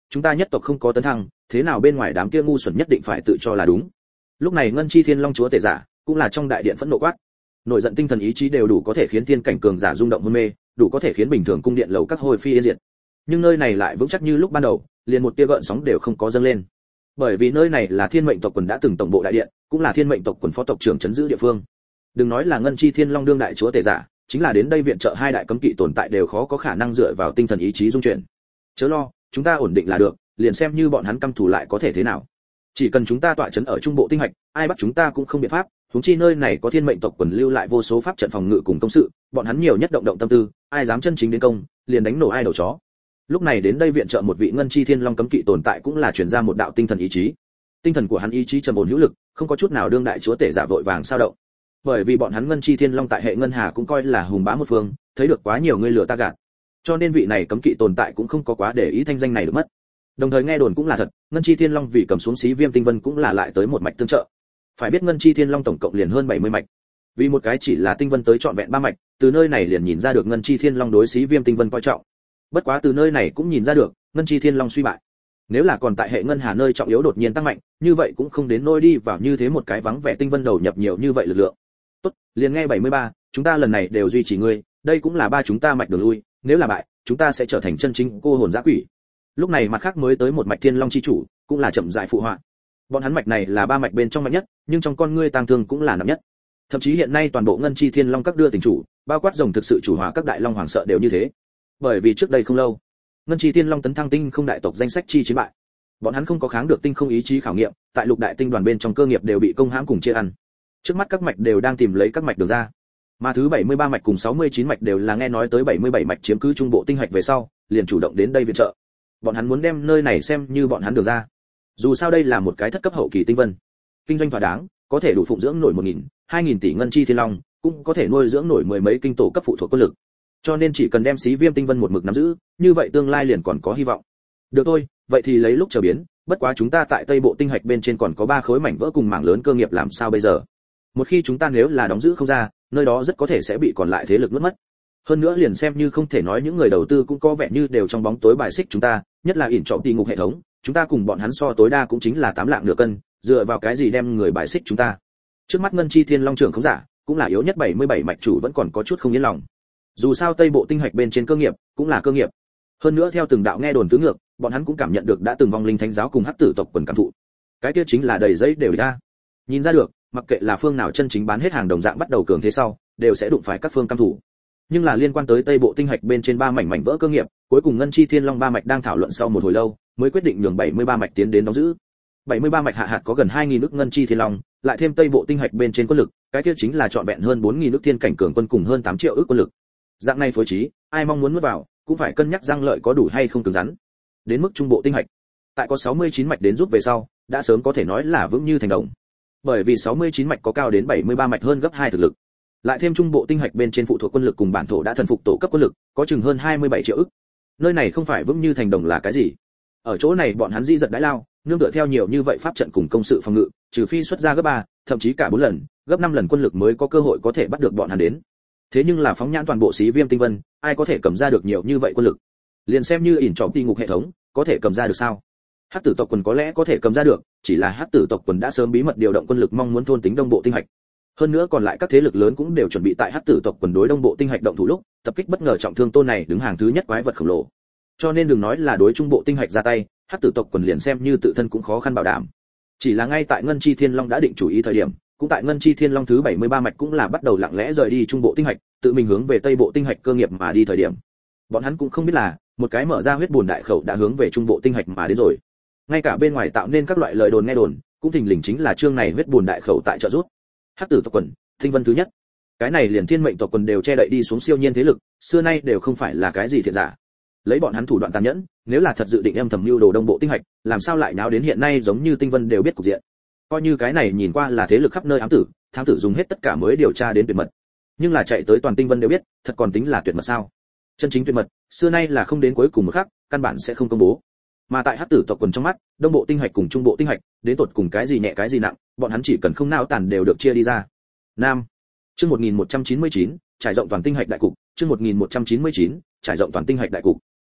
Speaker 1: chúng ta nhất tộc không có tấn thăng, thế nào bên ngoài đám kia ngu xuẩn nhất định phải tự cho là đúng. Lúc này Ngân Chi Thiên Long chúa tể giả, cũng là trong đại điện phẫn nộ quát. Nội giận tinh thần ý chí đều đủ có thể khiến thiên cảnh cường giả rung động hôn mê, đủ có thể khiến bình thường cung điện lầu các hồi phi yên diệt. Nhưng nơi này lại vững chắc như lúc ban đầu, liền một tia gợn sóng đều không có dâng lên. Bởi vì nơi này là Thiên Mệnh tộc quần đã từng tổng bộ đại điện, cũng là Thiên Mệnh tộc quần phó tộc trưởng trấn giữ địa phương. Đừng nói là Ngân Chi Thiên Long đương đại chúa tể giả, chính là đến đây viện trợ hai đại cấm kỵ tồn tại đều khó có khả năng dựa vào tinh thần ý chí dung chuyển. Chớ lo, chúng ta ổn định là được, liền xem như bọn hắn căm thù lại có thể thế nào. Chỉ cần chúng ta tọa trấn ở trung bộ tinh hạch, ai bắt chúng ta cũng không biện pháp, huống chi nơi này có Thiên Mệnh tộc quần lưu lại vô số pháp trận phòng ngự cùng công sự, bọn hắn nhiều nhất động động tâm tư, ai dám chân chính đến công, liền đánh nổ ai đầu chó. Lúc này đến đây viện trợ một vị Ngân Chi Thiên Long cấm kỵ tồn tại cũng là truyền ra một đạo tinh thần ý chí. Tinh thần của hắn ý chí trầm ổn hữu lực, không có chút nào đương đại chúa tể giả vội vàng sao động. Bởi vì bọn hắn Ngân Chi Thiên Long tại hệ ngân hà cũng coi là hùng bá một phương, thấy được quá nhiều người lừa ta gạt, cho nên vị này cấm kỵ tồn tại cũng không có quá để ý thanh danh này được mất. Đồng thời nghe đồn cũng là thật, Ngân Chi Thiên Long vì cầm xuống Xí Viêm Tinh Vân cũng là lại tới một mạch tương trợ. Phải biết Ngân Chi Thiên Long tổng cộng liền hơn 70 mạch. Vì một cái chỉ là Tinh Vân tới trọn vẹn 3 mạch, từ nơi này liền nhìn ra được Ngân Chi Thiên Long đối Xí Viêm Tinh Vân coi trọng. Bất quá từ nơi này cũng nhìn ra được, Ngân Chi Thiên Long suy bại. Nếu là còn tại hệ ngân hà nơi trọng yếu đột nhiên tăng mạnh, như vậy cũng không đến nôi đi vào như thế một cái vắng vẻ Tinh Vân đầu nhập nhiều như vậy lực lượng. Tốt, liền nghe 73, chúng ta lần này đều duy trì ngươi, đây cũng là ba chúng ta mạch đường lui, nếu là bại, chúng ta sẽ trở thành chân chính cô hồn dã quỷ. Lúc này mặt khác mới tới một mạch Thiên Long chi chủ, cũng là chậm rãi phụ họa. Bọn hắn mạch này là ba mạch bên trong mạnh nhất, nhưng trong con ngươi tang thương cũng là nặng nhất. Thậm chí hiện nay toàn bộ Ngân Chi Thiên Long các đưa tình chủ, bao quát rồng thực sự chủ hòa các đại long hoàng sợ đều như thế. Bởi vì trước đây không lâu, Ngân Chi Thiên Long tấn thăng tinh không đại tộc danh sách chi chiến bại. Bọn hắn không có kháng được tinh không ý chí khảo nghiệm, tại lục đại tinh đoàn bên trong cơ nghiệp đều bị công hãm cùng chia ăn. Trước mắt các mạch đều đang tìm lấy các mạch đường ra. Mà thứ 73 mạch cùng 69 mạch đều là nghe nói tới 77 mạch chiếm cứ trung bộ tinh hạch về sau, liền chủ động đến đây viện trợ. Bọn hắn muốn đem nơi này xem như bọn hắn đường ra. Dù sao đây là một cái thất cấp hậu kỳ tinh vân, kinh doanh thỏa đáng, có thể đủ phụng dưỡng nổi 1000, 2000 tỷ Ngân Chi Thiên Long, cũng có thể nuôi dưỡng nổi mười mấy kinh tổ cấp phụ thuộc quân lực. Cho nên chỉ cần đem Xí Viêm Tinh Vân một mực nắm giữ, như vậy tương lai liền còn có hy vọng. Được thôi, vậy thì lấy lúc chờ biến, bất quá chúng ta tại Tây Bộ tinh hạch bên trên còn có 3 khối mảnh vỡ cùng mảng lớn cơ nghiệp làm sao bây giờ? Một khi chúng ta nếu là đóng giữ không ra, nơi đó rất có thể sẽ bị còn lại thế lực nuốt mất. Hơn nữa liền xem như không thể nói những người đầu tư cũng có vẻ như đều trong bóng tối bài xích chúng ta, nhất là ỉn trọng tỷ ngục hệ thống, chúng ta cùng bọn hắn so tối đa cũng chính là 8 lạng nửa cân, dựa vào cái gì đem người bài xích chúng ta? Trước mắt Ngân Chi Thiên Long trưởng không giả, cũng là yếu nhất 77 mạch chủ vẫn còn có chút không yên lòng. Dù sao Tây Bộ tinh hạch bên trên cơ nghiệp cũng là cơ nghiệp. Hơn nữa theo từng đạo nghe đồn tứ ngược, bọn hắn cũng cảm nhận được đã từng vong linh thánh giáo cùng hắc tử tộc quần cảm thụ. Cái kia chính là đầy giấy đều ra. Nhìn ra được, mặc kệ là phương nào chân chính bán hết hàng đồng dạng bắt đầu cường thế sau, đều sẽ đụng phải các phương cam thủ. Nhưng là liên quan tới Tây Bộ tinh hạch bên trên 3 mảnh vỡ cơ nghiệp, cuối cùng Ngân Chi Thiên Long 3 mạch đang thảo luận sau một hồi lâu, mới quyết định nhường 73 mạch tiến đến đóng giữ. 73 mạch hạ hạt có gần 2000 nước Ngân Chi Thiên Long, lại thêm Tây Bộ tinh hạch bên trên quân lực, cái kia chính là trọn vẹn hơn 4000 nước thiên cảnh cường quân cùng hơn 8 triệu ức quân lực. Dạng này phối trí, ai mong muốn nuốt vào, cũng phải cân nhắc răng lợi có đủ hay không cứng rắn. Đến mức trung bộ tinh hạch, tại có 69 mạch đến giúp về sau, đã sớm có thể nói là vững như thành đồng. Bởi vì 69 mạch có cao đến 73 mạch hơn gấp 2 thực lực. Lại thêm trung bộ tinh hạch bên trên phụ thuộc quân lực cùng bản thổ đã thần phục tổ cấp quân lực, có chừng hơn 27 triệu ức. Nơi này không phải vững như thành đồng là cái gì? Ở chỗ này bọn hắn di giật đãi lao, nương tựa theo nhiều như vậy pháp trận cùng công sự phòng ngự, trừ phi xuất ra gấp 3, thậm chí cả 4 lần, gấp 5 lần quân lực mới có cơ hội có thể bắt được bọn hắn đến. Thế nhưng là phóng nhãn toàn bộ Xí Viêm Tinh Vân, ai có thể cầm ra được nhiều như vậy quân lực? Liền xem như ỉn trọng ti ngục hệ thống, có thể cầm ra được sao? Hắc tử tộc quần có lẽ có thể cầm ra được, chỉ là Hắc tử tộc quần đã sớm bí mật điều động quân lực mong muốn thôn tính Đông Bộ tinh hạch. Hơn nữa còn lại các thế lực lớn cũng đều chuẩn bị tại Hắc tử tộc quần đối Đông Bộ tinh hạch động thủ lúc, tập kích bất ngờ trọng thương tôn này đứng hàng thứ nhất quái vật khổng lồ. Cho nên đừng nói là đối Trung Bộ tinh hạch ra tay, Hắc tử tộc quần liền xem như tự thân cũng khó khăn bảo đảm. Chỉ là ngay tại Ngân Chi Thiên Long đã định chủ ý thời điểm, cũng tại Ngân Chi Thiên Long thứ 73 mạch cũng là bắt đầu lặng lẽ rời đi Trung Bộ tinh hạch, tự mình hướng về Tây Bộ tinh hạch cơ nghiệp mà đi thời điểm. Bọn hắn cũng không biết là, một cái mở ra huyết buồn đại khẩu đã hướng về Trung Bộ tinh hạch mà đến rồi. Ngay cả bên ngoài tạo nên các loại lời đồn nghe đồn, cũng thình lình chính là chương này huyết buồn đại khẩu tại trợ giúp. Hắc tử tộc quần, Tinh Vân thứ nhất. Cái này liền Thiên Mệnh tộc quần đều che đậy đi xuống siêu nhiên thế lực, xưa nay đều không phải là cái gì thiện giả. Lấy bọn hắn thủ đoạn tàn nhẫn, nếu là thật dự định em thầm mưu đồ Đông Bộ tinh hạch, làm sao lại náo đến hiện nay giống như Tinh Vân đều biết cục diện. Coi như cái này nhìn qua là thế lực khắp nơi ám tử, thám tử dùng hết tất cả mới điều tra đến tuyệt mật. Nhưng là chạy tới toàn Tinh Vân đều biết, thật còn tính là tuyệt mật sao? Chân chính tuyệt mật, xưa nay là không đến cuối cùng một khắc, căn bản sẽ không công bố. Mà tại Hắc tử tộc quần trong mắt, Đông Bộ tinh hạch cùng Trung Bộ tinh hạch, đến tột cùng cái gì nhẹ cái gì nặng, bọn hắn chỉ cần không nao tàn đều được chia đi ra. Nam. Chương 1199, trải rộng toàn tinh hạch đại cục, chương 1199, trải rộng toàn tinh hạch đại cục.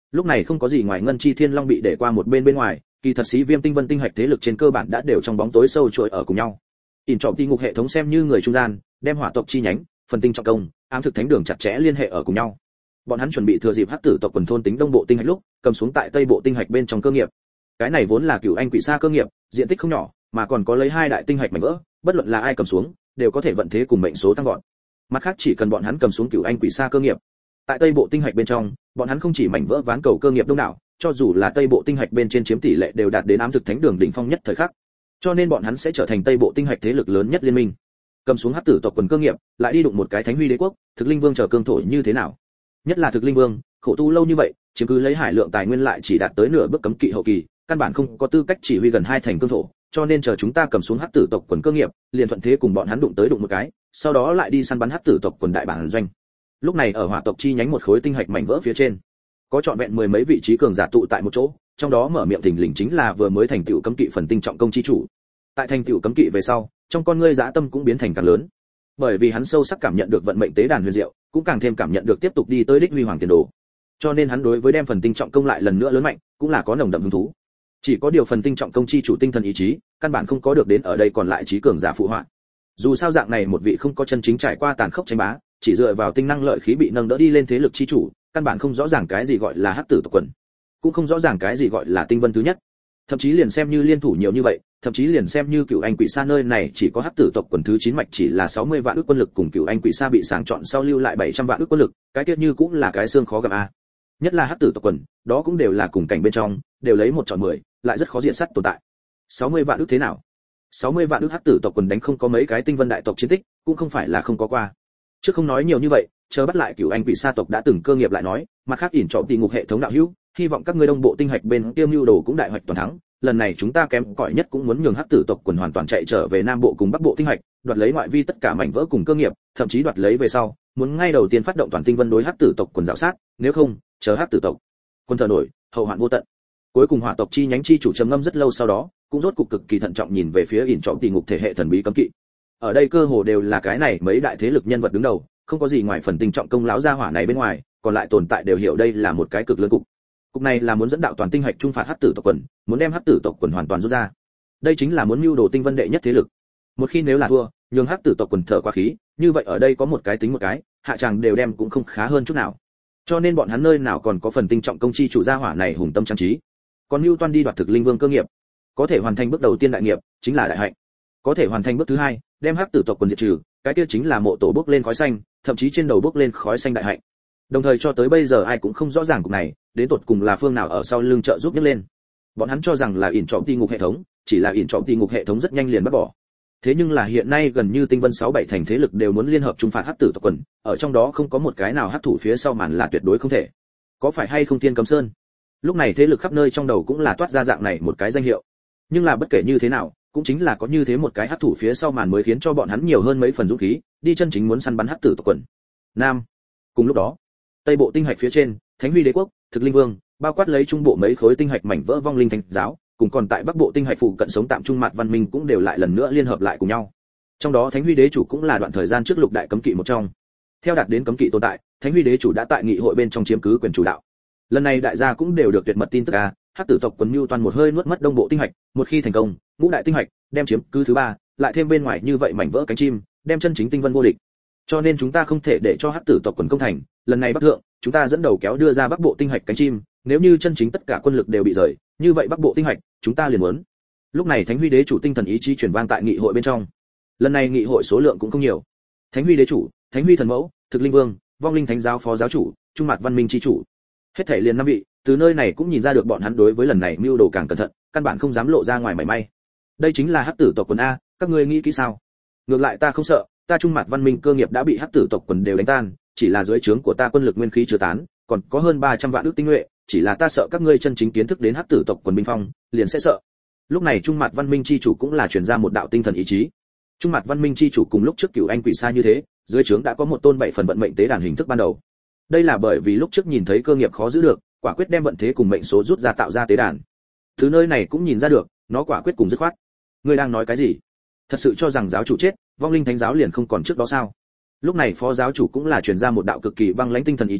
Speaker 1: Lúc này không có gì ngoài ngân chi thiên long bị để qua một bên ngoài, kỳ thật sĩ viêm tinh vân tinh hạch thế lực trên cơ bản đã đều trong bóng tối sâu trội ở cùng nhau. ỉn trọng ti ngục hệ thống xem như người trung gian, đem hỏa tộc chi nhánh, phần tinh trọng công, ám thực thánh đường chặt chẽ liên hệ ở cùng nhau. Bọn hắn chuẩn bị thừa dịp hắc tử tộc quần thôn tính đông bộ tinh hạch lúc, cầm xuống tại tây bộ tinh hạch bên trong cơ nghiệp. Cái này vốn là cửu anh quỷ sa cơ nghiệp, diện tích không nhỏ, mà còn có lấy 2 đại tinh hạch mảnh vỡ, bất luận là ai cầm xuống, đều có thể vận thế cùng mệnh số tăng vọt. Mặt khác chỉ cần bọn hắn cầm xuống cửu anh quỷ sa cơ nghiệp, tại tây bộ tinh hạch bên trong, bọn hắn không chỉ mảnh vỡ ván cầu cơ nghiệp đông đảo, cho dù là tây bộ tinh hạch bên trên chiếm tỷ lệ đều đạt đến ám thực thánh đường đỉnh phong nhất thời khắc. Cho nên bọn hắn sẽ trở thành tây bộ tinh hạch thế lực lớn nhất liên minh. Cầm xuống hắc tử tộc quần cơ nghiệp, lại đi đụng một cái thánh huy đế quốc, thực linh vương chờ cương thổ như thế nào? Nhất là thực linh vương, khổ tu lâu như vậy, chiếm cứ lấy hải lượng tài nguyên lại chỉ đạt tới nửa bước cấm kỵ hậu kỳ, căn bản không có tư cách chỉ huy gần 2 thành cương thổ, cho nên chờ chúng ta cầm xuống hắc tử tộc quần cơ nghiệp, liền thuận thế cùng bọn hắn đụng tới đụng một cái, sau đó lại đi săn bắn hắc tử tộc quần đại bản doanh. Lúc này ở hỏa tộc chi nhánh một khối tinh hạch mảnh vỡ phía trên, có trọn vẹn 10 mấy vị trí cường giả tụ tại một chỗ, trong đó mở miệng thình lình chính là vừa mới thành tựu cấm kỵ phần tinh trọng công chi chủ. Tại thành tựu cấm kỵ về sau, trong con ngươi dã tâm cũng biến thành càng lớn, bởi vì hắn sâu sắc cảm nhận được vận mệnh tế đàn huyền diệu, cũng càng thêm cảm nhận được tiếp tục đi tới đích huy hoàng tiền đồ. Cho nên hắn đối với đem phần tinh trọng công lại lần nữa lớn mạnh, cũng là có nồng đậm hứng thú. Chỉ có điều phần tinh trọng công chi chủ tinh thần ý chí, căn bản không có được đến ở đây còn lại trí cường giả phụ họa. Dù sao dạng này một vị không có chân chính trải qua tàn khốc tranh bá, chỉ dựa vào tinh năng lợi khí bị nâng đỡ đi lên thế lực chi chủ, căn bản không rõ ràng cái gì gọi là hắc tử tộc quần, cũng không rõ ràng cái gì gọi là tinh vân thứ nhất. Thậm chí liền xem như liên thủ nhiều như vậy, thậm chí liền xem như cựu anh quỷ sa nơi này chỉ có hắc tử tộc quần thứ 9 mạch chỉ là 60 vạn ức quân lực cùng cựu anh quỷ sa bị sàng chọn sau lưu lại 700 vạn ức quân lực, cái tiết như cũng là cái xương khó gặp a. Nhất là hắc tử tộc quần, đó cũng đều là cùng cảnh bên trong, đều lấy 1 chọn 10, lại rất khó diện sát tồn tại. 60 vạn ức thế nào? 60 vạn ức hắc tử tộc quần đánh không có mấy cái tinh vân đại tộc chiến tích, cũng không phải là không có qua. Trước không nói nhiều như vậy, chờ bắt lại cửu anh quỷ sa tộc đã từng cơ nghiệp lại nói, mặt khác ỉn trọng tỷ ngục hệ thống đạo hữu, hy vọng các ngươi đông bộ tinh hạch bên tiêu mưu đồ cũng đại hoạch toàn thắng, lần này chúng ta kém cỏi nhất cũng muốn nhường hắc tử tộc quần hoàn toàn chạy trở về nam bộ cùng bắc bộ tinh hạch, đoạt lấy ngoại vi tất cả mảnh vỡ cùng cơ nghiệp, thậm chí đoạt lấy về sau, muốn ngay đầu tiên phát động toàn tinh vân đối hắc tử tộc quần dạo sát, nếu không, chờ hắc tử tộc quân thờ nổi, hậu hoạn vô tận. Cuối cùng hỏa tộc chi nhánh chi chủ trầm ngâm rất lâu sau đó, cũng rốt cục cực kỳ thận trọng nhìn về phía ỉn trọng tỷ ngục thể hệ thần bí cấm kỵ. Ở đây cơ hồ đều là cái này mấy đại thế lực nhân vật đứng đầu, không có gì ngoài phần tinh trọng công lão gia hỏa này bên ngoài, còn lại tồn tại đều hiểu đây là một cái cực lớn cục. Cục này là muốn dẫn đạo toàn tinh hạch trung phạt hắc tử tộc quần, muốn đem hắc tử tộc quần hoàn toàn rút ra. Đây chính là muốn mưu đồ tinh vân đệ nhất thế lực. Một khi nếu là thua, nhường hắc tử tộc quần thở quá khí, như vậy ở đây có một cái tính một cái, hạ tràng đều đem cũng không khá hơn chút nào. Cho nên bọn hắn nơi nào còn có phần tinh trọng công chi chủ gia hỏa này hùng tâm trang trí. Còn mưu toan đi đoạt thực linh vương cơ nghiệp, có thể hoàn thành bước đầu tiên đại nghiệp, chính là đại hạnh. Có thể hoàn thành bước thứ hai, đem hắc tử tộc quần diệt trừ, cái kia chính là mộ tổ bước lên khói xanh, thậm chí trên đầu bước lên khói xanh đại hạnh. Đồng thời cho tới bây giờ ai cũng không rõ ràng cục này, đến tột cùng là phương nào ở sau lưng trợ giúp nhấc lên. Bọn hắn cho rằng là ỉn trọng ti ngục hệ thống, chỉ là ỉn trọng ti ngục hệ thống rất nhanh liền bắt bỏ. Thế nhưng là hiện nay gần như tinh vân 6-7 thành thế lực đều muốn liên hợp trung phạt hắc tử tộc quần, ở trong đó không có một cái nào hắc thủ phía sau màn là tuyệt đối không thể. Có phải hay không Thiên Cấm Sơn? Lúc này thế lực khắp nơi trong đầu cũng là toát ra dạng này một cái danh hiệu. Nhưng là bất kể như thế nào, cũng chính là có như thế một cái hắc thủ phía sau màn mới khiến cho bọn hắn nhiều hơn mấy phần dũng khí, đi chân chính muốn săn bắn hắc tử tộc quần. Nam. Cùng lúc đó, tây bộ tinh hạch phía trên, Thánh Huy Đế quốc, Thực Linh Vương, bao quát lấy trung bộ mấy khối tinh hạch mảnh vỡ vong linh thánh giáo, cùng còn tại bắc bộ tinh hạch phụ cận sống tạm trung mạt văn minh cũng đều lại lần nữa liên hợp lại cùng nhau. Trong đó Thánh Huy Đế chủ cũng là đoạn thời gian trước lục đại cấm kỵ một trong. Theo đạt đến cấm kỵ tồn tại, Thánh Huy Đế chủ đã tại nghị hội bên trong chiếm cứ quyền chủ đạo. Lần này đại gia cũng đều được tuyệt mật tin tức a, hắc tử tộc quần mưu toàn một hơi nuốt mất đông bộ tinh hạch, một khi thành công, ngũ đại tinh hạch đem chiếm cứ thứ 3, lại thêm bên ngoài như vậy mảnh vỡ cánh chim, đem chân chính tinh vân vô địch. Cho nên chúng ta không thể để cho hắc tử tộc quần công thành, lần này bắc thượng, chúng ta dẫn đầu kéo đưa ra bắc bộ tinh hạch cánh chim, nếu như chân chính tất cả quân lực đều bị rời, như vậy bắc bộ tinh hạch, chúng ta liền muốn. Lúc này Thánh Huy Đế chủ tinh thần ý chí truyền vang tại nghị hội bên trong. Lần này nghị hội số lượng cũng không nhiều. Thánh Huy Đế chủ, Thánh Huy thần mẫu, Thực Linh Vương, vong linh thánh giáo phó giáo chủ, trung mạt văn minh chi chủ. Hết thảy liền 5 vị, từ nơi này cũng nhìn ra được bọn hắn đối với lần này mưu đồ càng cẩn thận, căn bản không dám lộ ra ngoài mảy may. Đây chính là hắc tử tộc quần a, các ngươi nghĩ kỹ sao? Ngược lại ta không sợ, ta trung mạt văn minh cơ nghiệp đã bị hắc tử tộc quần đều đánh tan, chỉ là dưới trướng của ta quân lực nguyên khí chưa tán, còn có hơn 300 vạn ức tinh nhuệ, chỉ là ta sợ các ngươi chân chính kiến thức đến hắc tử tộc quần binh phong, liền sẽ sợ. Lúc này trung mạt văn minh chi chủ cũng là truyền ra một đạo tinh thần ý chí. Trung mạt văn minh chi chủ cùng lúc trước cửu anh quỷ sa như thế, dưới trướng đã có một tôn 7 phần vận mệnh tế đàn hình thức ban đầu. Đây là bởi vì lúc trước nhìn thấy cơ nghiệp khó giữ được, quả quyết đem vận thế cùng mệnh số rút ra tạo ra tế đàn. Từ nơi này cũng nhìn ra được, nó quả quyết cùng dứt khoát. Ngươi đang nói cái gì? Thật sự cho rằng giáo chủ chết, vong linh thánh giáo liền không còn trước đó sao? Lúc này phó giáo chủ cũng là truyền ra một đạo cực kỳ băng lãnh tinh thần ý chí,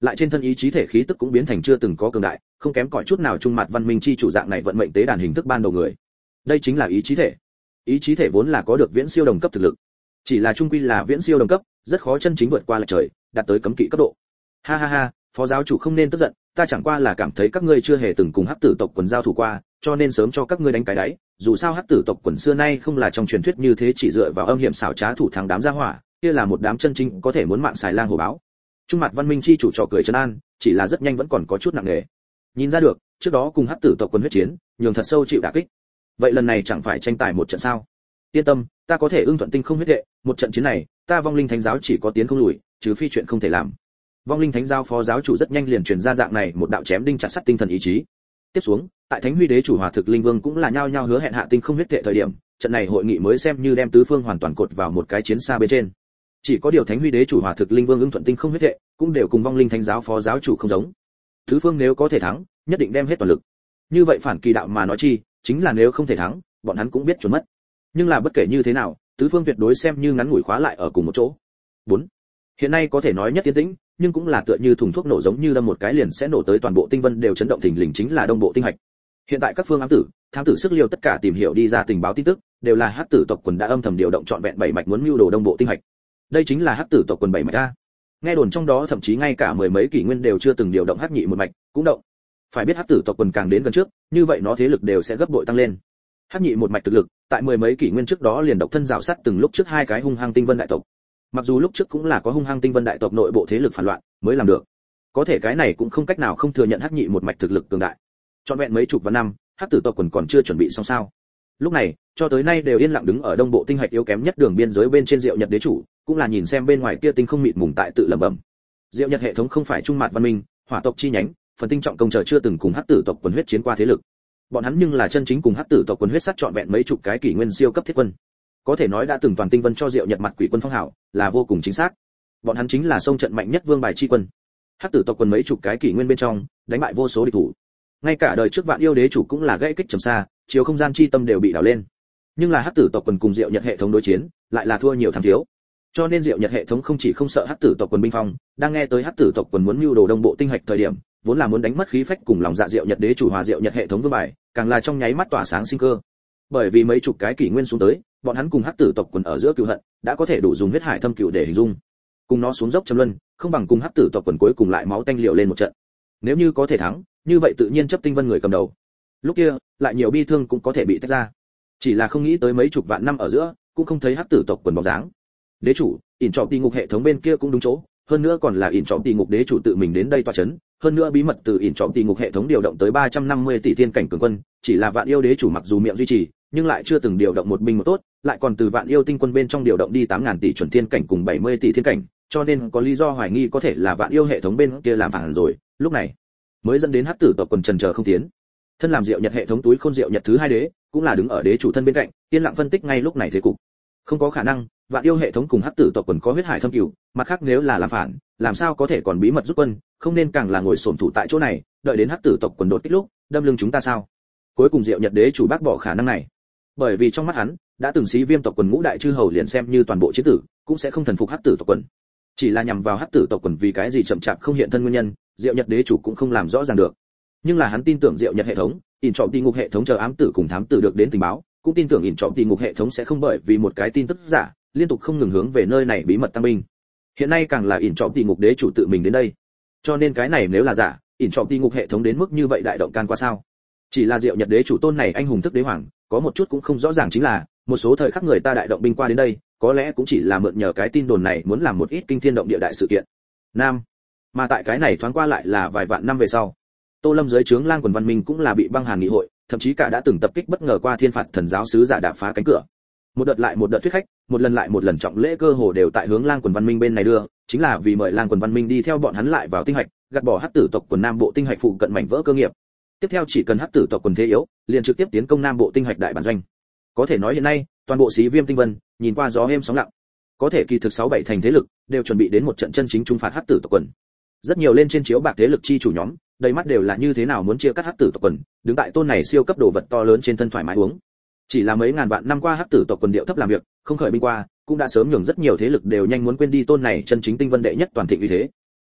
Speaker 1: lại trên thân ý chí thể khí tức cũng biến thành chưa từng có cường đại, không kém cỏi chút nào trung mặt văn minh chi chủ dạng này vận mệnh tế đàn hình thức ban đầu người. Đây chính là ý chí thể. Ý chí thể vốn là có được viễn siêu đồng cấp thực lực, chỉ là trung quy là viễn siêu đồng cấp, rất khó chân chính vượt qua lệch trời, đạt tới cấm kỵ cấp độ. Ha ha ha, phó giáo chủ không nên tức giận, ta chẳng qua là cảm thấy các ngươi chưa hề từng cùng hắc tử tộc quần giao thủ qua, cho nên sớm cho các ngươi đánh cái đáy, dù sao hắc tử tộc quần xưa nay không là trong truyền thuyết như thế chỉ dựa vào âm hiểm xảo trá thủ thắng đám gia hỏa, kia là một đám chân chính có thể muốn mạng xài lang hổ báo. Trung mặt văn minh chi chủ trò cười trấn an, chỉ là rất nhanh vẫn còn có chút nặng nề. Nhìn ra được, trước đó cùng hắc tử tộc quần huyết chiến, nhường thật sâu chịu đả kích. Vậy lần này chẳng phải tranh tài một trận sao? Yên tâm, ta có thể ưng thuận tinh không huyết hệ, một trận chiến này, ta vong linh thánh giáo chỉ có tiến không lùi, trừ phi chuyện không thể làm. Vong linh thánh giáo phó giáo chủ rất nhanh liền truyền ra dạng này một đạo chém đinh chặt sắt tinh thần ý chí. Tiếp xuống, tại Thánh Huy Đế chủ Hỏa Thực Linh Vương cũng là nhao nhao hứa hẹn hạ tinh không huyết hệ thời điểm, trận này hội nghị mới xem như đem tứ phương hoàn toàn cột vào một cái chiến xa bên trên. Chỉ có điều Thánh Huy Đế chủ Hỏa Thực Linh Vương ứng thuận tinh không huyết hệ, cũng đều cùng vong linh thánh giáo phó giáo chủ không giống. Tứ phương nếu có thể thắng, nhất định đem hết toàn lực. Như vậy phản kỳ đạo mà nói chi, chính là nếu không thể thắng, bọn hắn cũng biết chuẩn mất. Nhưng là bất kể như thế nào, tứ phương tuyệt đối xem như ngắn ngủi khóa lại ở cùng một chỗ. 4. Hiện nay có thể nói nhất tiến tĩnh, nhưng cũng là tựa như thùng thuốc nổ giống như đâm một cái liền sẽ nổ tới toàn bộ tinh vân đều chấn động thình lình chính là đông bộ tinh hạch. Hiện tại các phương ám tử, thám tử sức liều tất cả tìm hiểu đi ra tình báo tin tức, đều là hắc tử tộc quần đã âm thầm điều động trọn vẹn 7 mạch muốn mưu đồ đông bộ tinh hạch. Đây chính là hắc tử tộc quần 7 mạch a. Nghe đồn trong đó thậm chí ngay cả mười mấy kỷ nguyên đều chưa từng điều động hắc nhị một mạch, cũng động. Phải biết hắc tử tộc quần càng đến gần trước, như vậy nó thế lực đều sẽ gấp bội tăng lên. Hắc nhị một mạch thực lực, tại mười mấy kỷ nguyên trước đó liền độc thân rào sát từng lúc trước hai cái hung hăng tinh vân đại tộc. Mặc dù lúc trước cũng là có hung hăng tinh vân đại tộc nội bộ thế lực phản loạn mới làm được, có thể cái này cũng không cách nào không thừa nhận hắc nhị một mạch thực lực cường đại. Trọn vẹn mấy chục vạn năm, hắc tử tộc quần còn chưa chuẩn bị xong sao? Lúc này, cho tới nay đều yên lặng đứng ở đông bộ tinh hạch yếu kém nhất đường biên giới bên trên Diệu Nhật Đế chủ, cũng là nhìn xem bên ngoài kia tinh không mịt mùng tại tự lẩm bẩm. Diệu Nhật hệ thống không phải trung mạt văn minh, hỏa tộc chi nhánh, phần tinh trọng công chờ chưa từng cùng hắc tử tộc quần huyết chiến qua thế lực. Bọn hắn nhưng là chân chính cùng hắc tử tộc quần huyết sát trọn vẹn mấy chục cái kỷ nguyên siêu cấp thiết quân. Có thể nói đã từng toàn tinh vân cho Diệu Nhật mặt quỷ quân phong hảo, là vô cùng chính xác. Bọn hắn chính là sông trận mạnh nhất vương bài chi quân. Hắc tử tộc quần mấy chục cái kỷ nguyên bên trong, đánh bại vô số địch thủ. Ngay cả đời trước Vạn Yêu Đế chủ cũng là gãy kích trầm xa, chiếu không gian chi tâm đều bị đảo lên. Nhưng là hắc tử tộc quần cùng Diệu Nhật hệ thống đối chiến, lại là thua nhiều thắng thiếu. Cho nên Diệu Nhật hệ thống không chỉ không sợ hắc tử tộc quần binh phong, đang nghe tới hắc tử tộc quần muốn mưu đồ đông bộ tinh hạch thời điểm, vốn là muốn đánh mất khí phách cùng lòng dạ Diệu Nhật Đế chủ hòa Diệu Nhật hệ thống vương bài, càng là trong nháy mắt tỏa sáng sinh cơ. Bởi vì mấy chục cái kỷ nguyên xuống tới, bọn hắn cùng hắc tử tộc quần ở giữa cừu hận, đã có thể đủ dùng huyết hải thâm cừu để hình dung. Cùng nó xuống dốc châm luân, không bằng cùng hắc tử tộc quần cuối cùng lại máu tanh liều lên một trận. Nếu như có thể thắng, như vậy tự nhiên chấp tinh vân người cầm đầu. Lúc kia, lại nhiều bi thương cũng có thể bị tách ra. Chỉ là không nghĩ tới mấy chục vạn năm ở giữa, cũng không thấy hắc tử tộc quần bóng dáng. Đế chủ, ỉn trọng tỷ ngục hệ thống bên kia cũng đúng chỗ, hơn nữa còn là ỉn trọng tỷ ngục đế chủ tự mình đến đây tọa chấn, hơn nữa bí mật từ ỉn trọng tỷ ngục hệ thống điều động tới 350 tỷ thiên cảnh cường quân, chỉ là Vạn Yêu Đế chủ mặc dù miệng duy trì, nhưng lại chưa từng điều động một binh một tốt, lại còn từ Vạn Yêu tinh quân bên trong điều động đi 8000 tỷ chuẩn thiên cảnh cùng 70 tỷ thiên cảnh, cho nên có lý do hoài nghi có thể là Vạn Yêu hệ thống bên kia làm phản rồi, lúc này mới dẫn đến hắc tử tộc quần trần chờ không tiến. Thân làm Diệu Nhật hệ thống túi khôn Diệu Nhật thứ hai đế, cũng là đứng ở đế chủ thân bên cạnh, yên lặng phân tích ngay lúc này thế cục. Không có khả năng, Vạn Yêu hệ thống cùng hắc tử tộc quần có huyết hải thâm cửu, mặt khác nếu là làm phản, làm sao có thể còn bí mật rút quân, không nên càng là ngồi xổm thủ tại chỗ này, đợi đến hắc tử tộc quần đột kích lúc, đâm lưng chúng ta sao? Cuối cùng Diệu Nhật đế chủ bác bỏ khả năng này. Bởi vì trong mắt hắn, đã từng xí viêm tộc quần ngũ đại chư hầu liền xem như toàn bộ chiến tử, cũng sẽ không thần phục hắc tử tộc quần. Chỉ là nhằm vào hắc tử tộc quần vì cái gì chậm chạp không hiện thân nguyên nhân, Diệu Nhật đế chủ cũng không làm rõ ràng được. Nhưng là hắn tin tưởng Diệu Nhật hệ thống, ỉn trọng tỷ ngục hệ thống chờ ám tử cùng thám tử được đến tình báo, cũng tin tưởng ỉn trọng tỷ ngục hệ thống sẽ không bởi vì một cái tin tức giả, liên tục không ngừng hướng về nơi này bí mật tăng binh. Hiện nay càng là ỉn trọng tỷ ngục đế chủ tự mình đến đây. Cho nên cái này nếu là giả, ỉn trọng tỷ ngục hệ thống đến mức như vậy đại động can qua sao? Chỉ là Diệu Nhật đế chủ tôn này anh hùng thức đế hoàng, có một chút cũng không rõ ràng chính là, một số thời khắc người ta đại động binh qua đến đây, có lẽ cũng chỉ là mượn nhờ cái tin đồn này muốn làm một ít kinh thiên động địa đại sự kiện. Nam, mà tại cái này thoáng qua lại là vài vạn năm về sau. Tô Lâm dưới trướng Lang quần văn minh cũng là bị băng hàn nghị hội, thậm chí cả đã từng tập kích bất ngờ qua thiên phạt thần giáo sứ giả đạp phá cánh cửa. Một đợt lại một đợt thuyết khách, một lần lại một lần trọng lễ cơ hồ đều tại hướng Lang quần văn minh bên này đưa, chính là vì mời Lang quần văn minh đi theo bọn hắn lại vào tinh hạch, gạt bỏ hắc tử tộc quần Nam bộ tinh hạch phụ cận mảnh vỡ cơ nghiệp. Tiếp theo chỉ cần hắc tử tộc quần thế yếu, liền trực tiếp tiến công Nam bộ tinh hạch đại bản doanh. Có thể nói hiện nay, toàn bộ xí viêm tinh vân, nhìn qua gió êm sóng lặng. Có thể kỳ thực 6-7 thành thế lực đều chuẩn bị đến một trận chân chính trung phạt hắc tử tộc quần. Rất nhiều lên trên chiếu bạc thế lực chi chủ nhóm, đầy mắt đều là như thế nào muốn chia cắt hắc tử tộc quần, đứng tại tôn này siêu cấp đồ vật to lớn trên thân thoải mái uống. Chỉ là mấy ngàn vạn năm qua hắc tử tộc quần điệu thấp làm việc, không khởi binh qua, cũng đã sớm nhường rất nhiều thế lực đều nhanh muốn quên đi tôn này chân chính tinh vân đệ nhất toàn thịnh uy thế.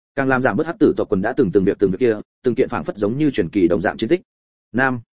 Speaker 1: càng làm giảm bớt hắc tử tộc quần đã từng việc kia, từng kiện phảng phất giống như truyền kỳ đồng dạng chiến tích. Nam,